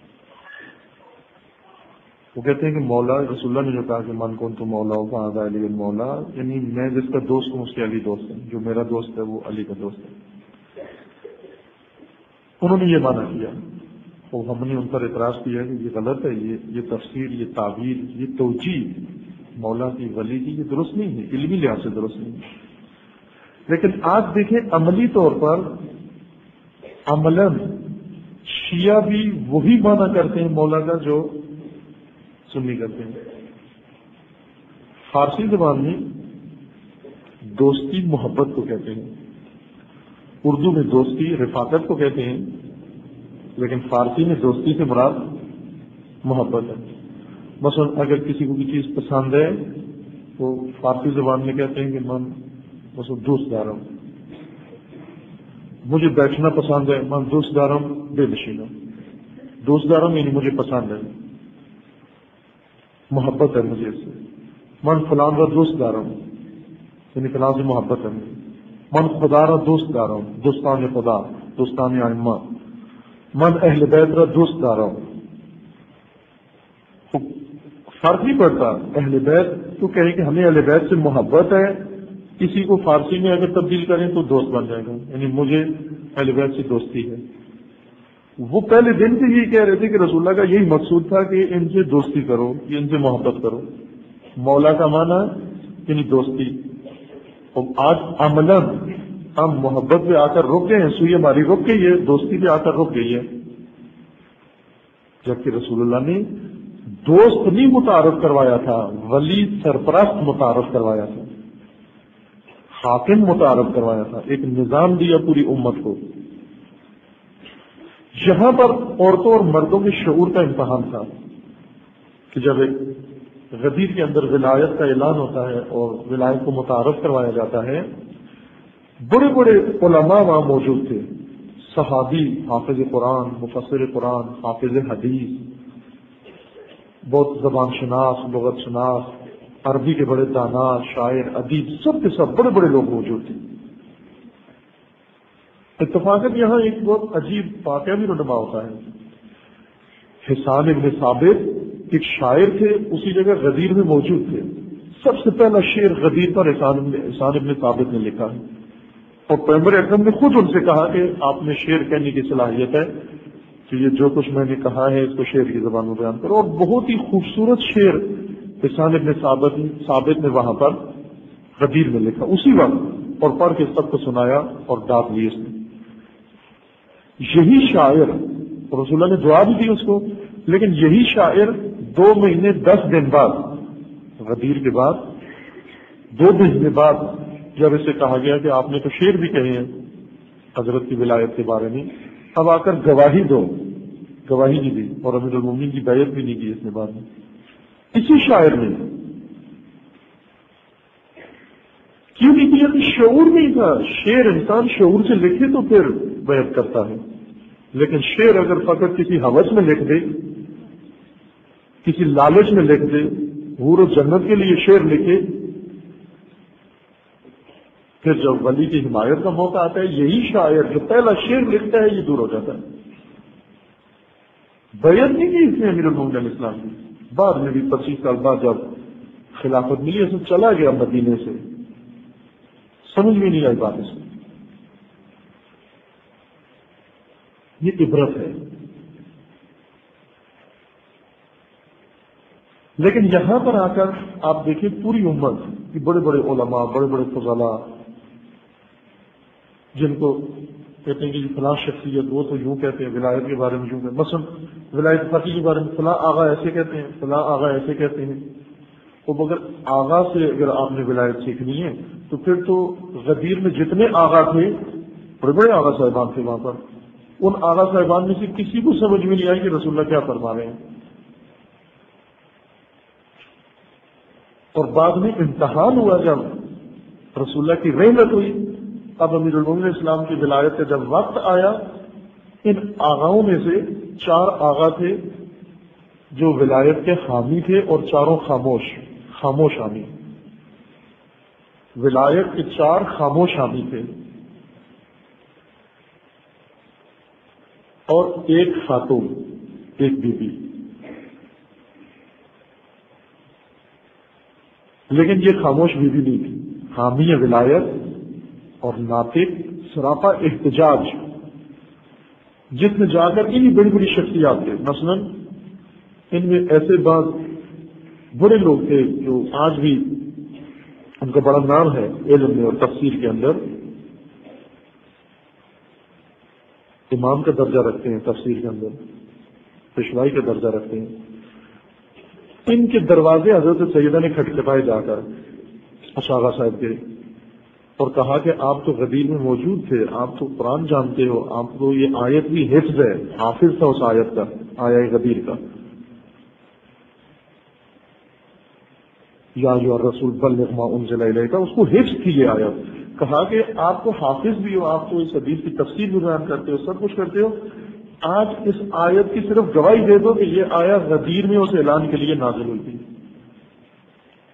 وہ کہتے ہیں کہ مولا، رسول اللہ نے جو کہا کہ من کون تو مولا ہو فہذا علی المولا، یعنی میں جس کا دوست ہوں اس کے علی دوست ہے، جو میرا دوست ہے وہ علی کا دوست ہے. انہوں نے یہ معنی کیا. اور ہم نے ان پر اعتراض کیا کہ یہ غلط ہے، یہ یہ تفسیر، یہ تعبیر، یہ توجیہ مولا کی ولی کی یہ درست نہیں ہے، علمی لحاظ سے درست نہیں ہے۔ لیکن آج دیکھیں عملی طور پر عملاً شیعہ بھی وہی معنی کرتے ہیں مولا کا جو سنی کرتے ہیں۔ فارسی زبان میں دوستی محبت کو کہتے ہیں، اردو میں دوستی رفاقت کو کہتے ہیں، لیکن فارسی میں دوستی سے مراد محبت ہے۔ مثلا اگر کسی کو بھی چیز پسند ہے تو فارسی زبان میں کہتے ہیں کہ من مثلا دوست دارم، مجھے بیٹھنا پسند ہے، من دوست دارم بے نشینم، دوست دارم یعنی مجھے پسند ہے، محبت ہے مجھے اس سے۔ من فلان را دوست دارم یعنی فلان سے محبت ہے مجھے۔ من خدا را دوست دارم، دوستان خدا، دوستان ائمہ۔ من اہل بیت را دوست دارم، فرق نہیں پڑتا اہل بیت تو کہیں کہ ہمیں اہل بیت سے محبت ہے، کسی کو فارسی میں اگر تبدیل کریں تو دوست بن جائے گا، یعنی مجھے اہل بیت سے دوستی ہے۔ وہ پہلے دن سے یہی کہہ رہے تھے کہ رسول اللہ کا یہی مقصود تھا کہ ان سے دوستی کرو، کہ ان سے محبت کرو۔ مولا کا معنی یعنی دوستی، اور آج عملاً ہم محبت پہ آ کر رک گئے ہیں، سوئی ہماری رک گئی ہے، دوستی پہ آ کر رک گئی ہے، جبکہ رسول اللہ نے دوست نہیں متعارف کروایا تھا، ولی سرپرست متعارف کروایا تھا، حاکم متعارف کروایا تھا، ایک نظام دیا پوری امت کو۔ یہاں پر عورتوں اور مردوں کے شعور کا امتحان تھا کہ جب ایک غدیر کے اندر ولایت کا اعلان ہوتا ہے اور ولایت کو متعارف کروایا جاتا ہے، بڑے بڑے علماء وہاں موجود تھے، صحابی، حافظ قرآن، مفسر قرآن، حافظ حدیث، بہت زبان شناس، لغت شناس، عربی کے بڑے دانا، شاعر، ادیب، سب کے سب بڑے بڑے لوگ موجود تھے۔ اتفاقاً یہاں ایک بہت عجیب واقعہ بھی رونما ہوتا ہے۔ حسان ابن ثابت ایک شاعر تھے، اسی جگہ غدیر میں موجود تھے۔ سب سے پہلا شعر غدیر پر حسان ابن ثابت نے لکھا ہے، اور پیغمبر اکرم نے خود ان سے کہا کہ آپ میں شعر کہنے کی صلاحیت ہے، کہ یہ جو کچھ میں نے کہا ہے اس کو شعر کی زبان میں بیان کرو۔ اور بہت ہی خوبصورت شعر حسان ابن ثابت ثابت نے وہاں پر غدیر میں لکھا اسی وقت، اور پڑھ کے سب کو سنایا اور ڈانٹ لی اس نے۔ یہی شاعر، رسول اللہ نے دعا بھی دی اس کو، لیکن یہی شاعر دو مہینے دس دن بعد، غدیر کے بعد دو مہینے بعد جب اسے کہا گیا کہ آپ نے تو شعر بھی کہے ہیں حضرت کی ولایت کے بارے میں، اب آ کر گواہی دو، گواہی نہیں دی، اور امیر المومنین کی بیعت بھی نہیں کی اس نے بعد میں۔ اسی شاعر نے کیوں نہیں کیا؟ شعور نہیں تھا۔ شعر انسان شعور سے لکھے تو پھر بیعت کرتا ہے، لیکن شعر اگر فقط کسی ہوس میں لکھ دے، کسی لالچ میں لکھ دے، حور و جنت کے لیے شعر لکھے، پھر جب ولی کی حمایت کا موقع آتا ہے، یہی شاعر جو پہلا شعر لکھتا ہے یہ دور ہو جاتا ہے۔ بیعت نہیں کی اس نے امیر المومنین علیہ السلام کی، بعد میں بھی پچیس سال بعد جب خلافت ملی اس میں چلا گیا مدینے سے، سمجھ میں نہیں آئی بات اس میں۔ یہ عبرت ہے۔ لیکن یہاں پر آ کر آپ دیکھیں پوری امت کی بڑے بڑے علماء، بڑے بڑے فضلاء، جن کو کہتے ہیں کہ فلاں شخصیت، وہ تو یوں کہتے ہیں ولایت کے بارے میں یوں کہتے ہیں، مثلا ولایت فقی کے بارے میں فلاں آغا ایسے کہتے ہیں، فلاں آغا ایسے کہتے ہیں۔ تو مگر آغا سے اگر آپ نے ولایت سیکھنی ہے تو پھر تو غدیر میں جتنے آغا تھے، بڑے بڑے آغا صاحبان تھے وہاں پر، ان آغا صاحبان میں سے کسی کو سمجھ میں نہیں آئی کہ رسول اللہ کیا فرما رہے ہیں۔ اور بعد میں امتحان ہوا جب رسول اللہ کی رحمت ہوئی، اب امیر المومنین اسلام کی ولایت کا جب وقت آیا، ان آغاؤں میں سے چار آغا تھے جو ولایت کے حامی تھے، اور چاروں خاموش خاموش حامی، ولایت کے چار خاموش حامی تھے، اور ایک خاتون، ایک بی بی۔ لیکن یہ خاموش بی بی نہیں تھی، حامی ولایت اور ناطق سراپا احتجاج، جس میں جا کر انہی بڑی بڑی شخصیات تھے، مثلا ان میں ایسے بعض بڑے لوگ تھے جو آج بھی ان کا بڑا نام ہے علم میں اور تفسیر کے اندر، امام کا درجہ رکھتے ہیں تفسیر کے اندر، پیشوائی کا درجہ رکھتے ہیں۔ ان کے دروازے حضرت سیدہ نے کھٹکھٹائے جا کر اشاغا صاحب کے، اور کہا کہ آپ تو غدیر میں موجود تھے، آپ تو قرآن جانتے ہو، آپ کو یہ آیت بھی حفظ ہے، حافظ تھا اس آیت کا، آیا غدیر کا، یا ایھا الرسول بلغ ما انزل الیک، اس کو حفظ تھی یہ آیت۔ کہا کہ آپ کو حافظ بھی ہو، آپ کو اس حدیث کی تفسیر بھی بیان کرتے ہو، سب کچھ کرتے ہو، آج اس آیت کی صرف گواہی دے دو کہ یہ آیت غدیر میں اس اعلان کے لیے نازل ہوئی تھی۔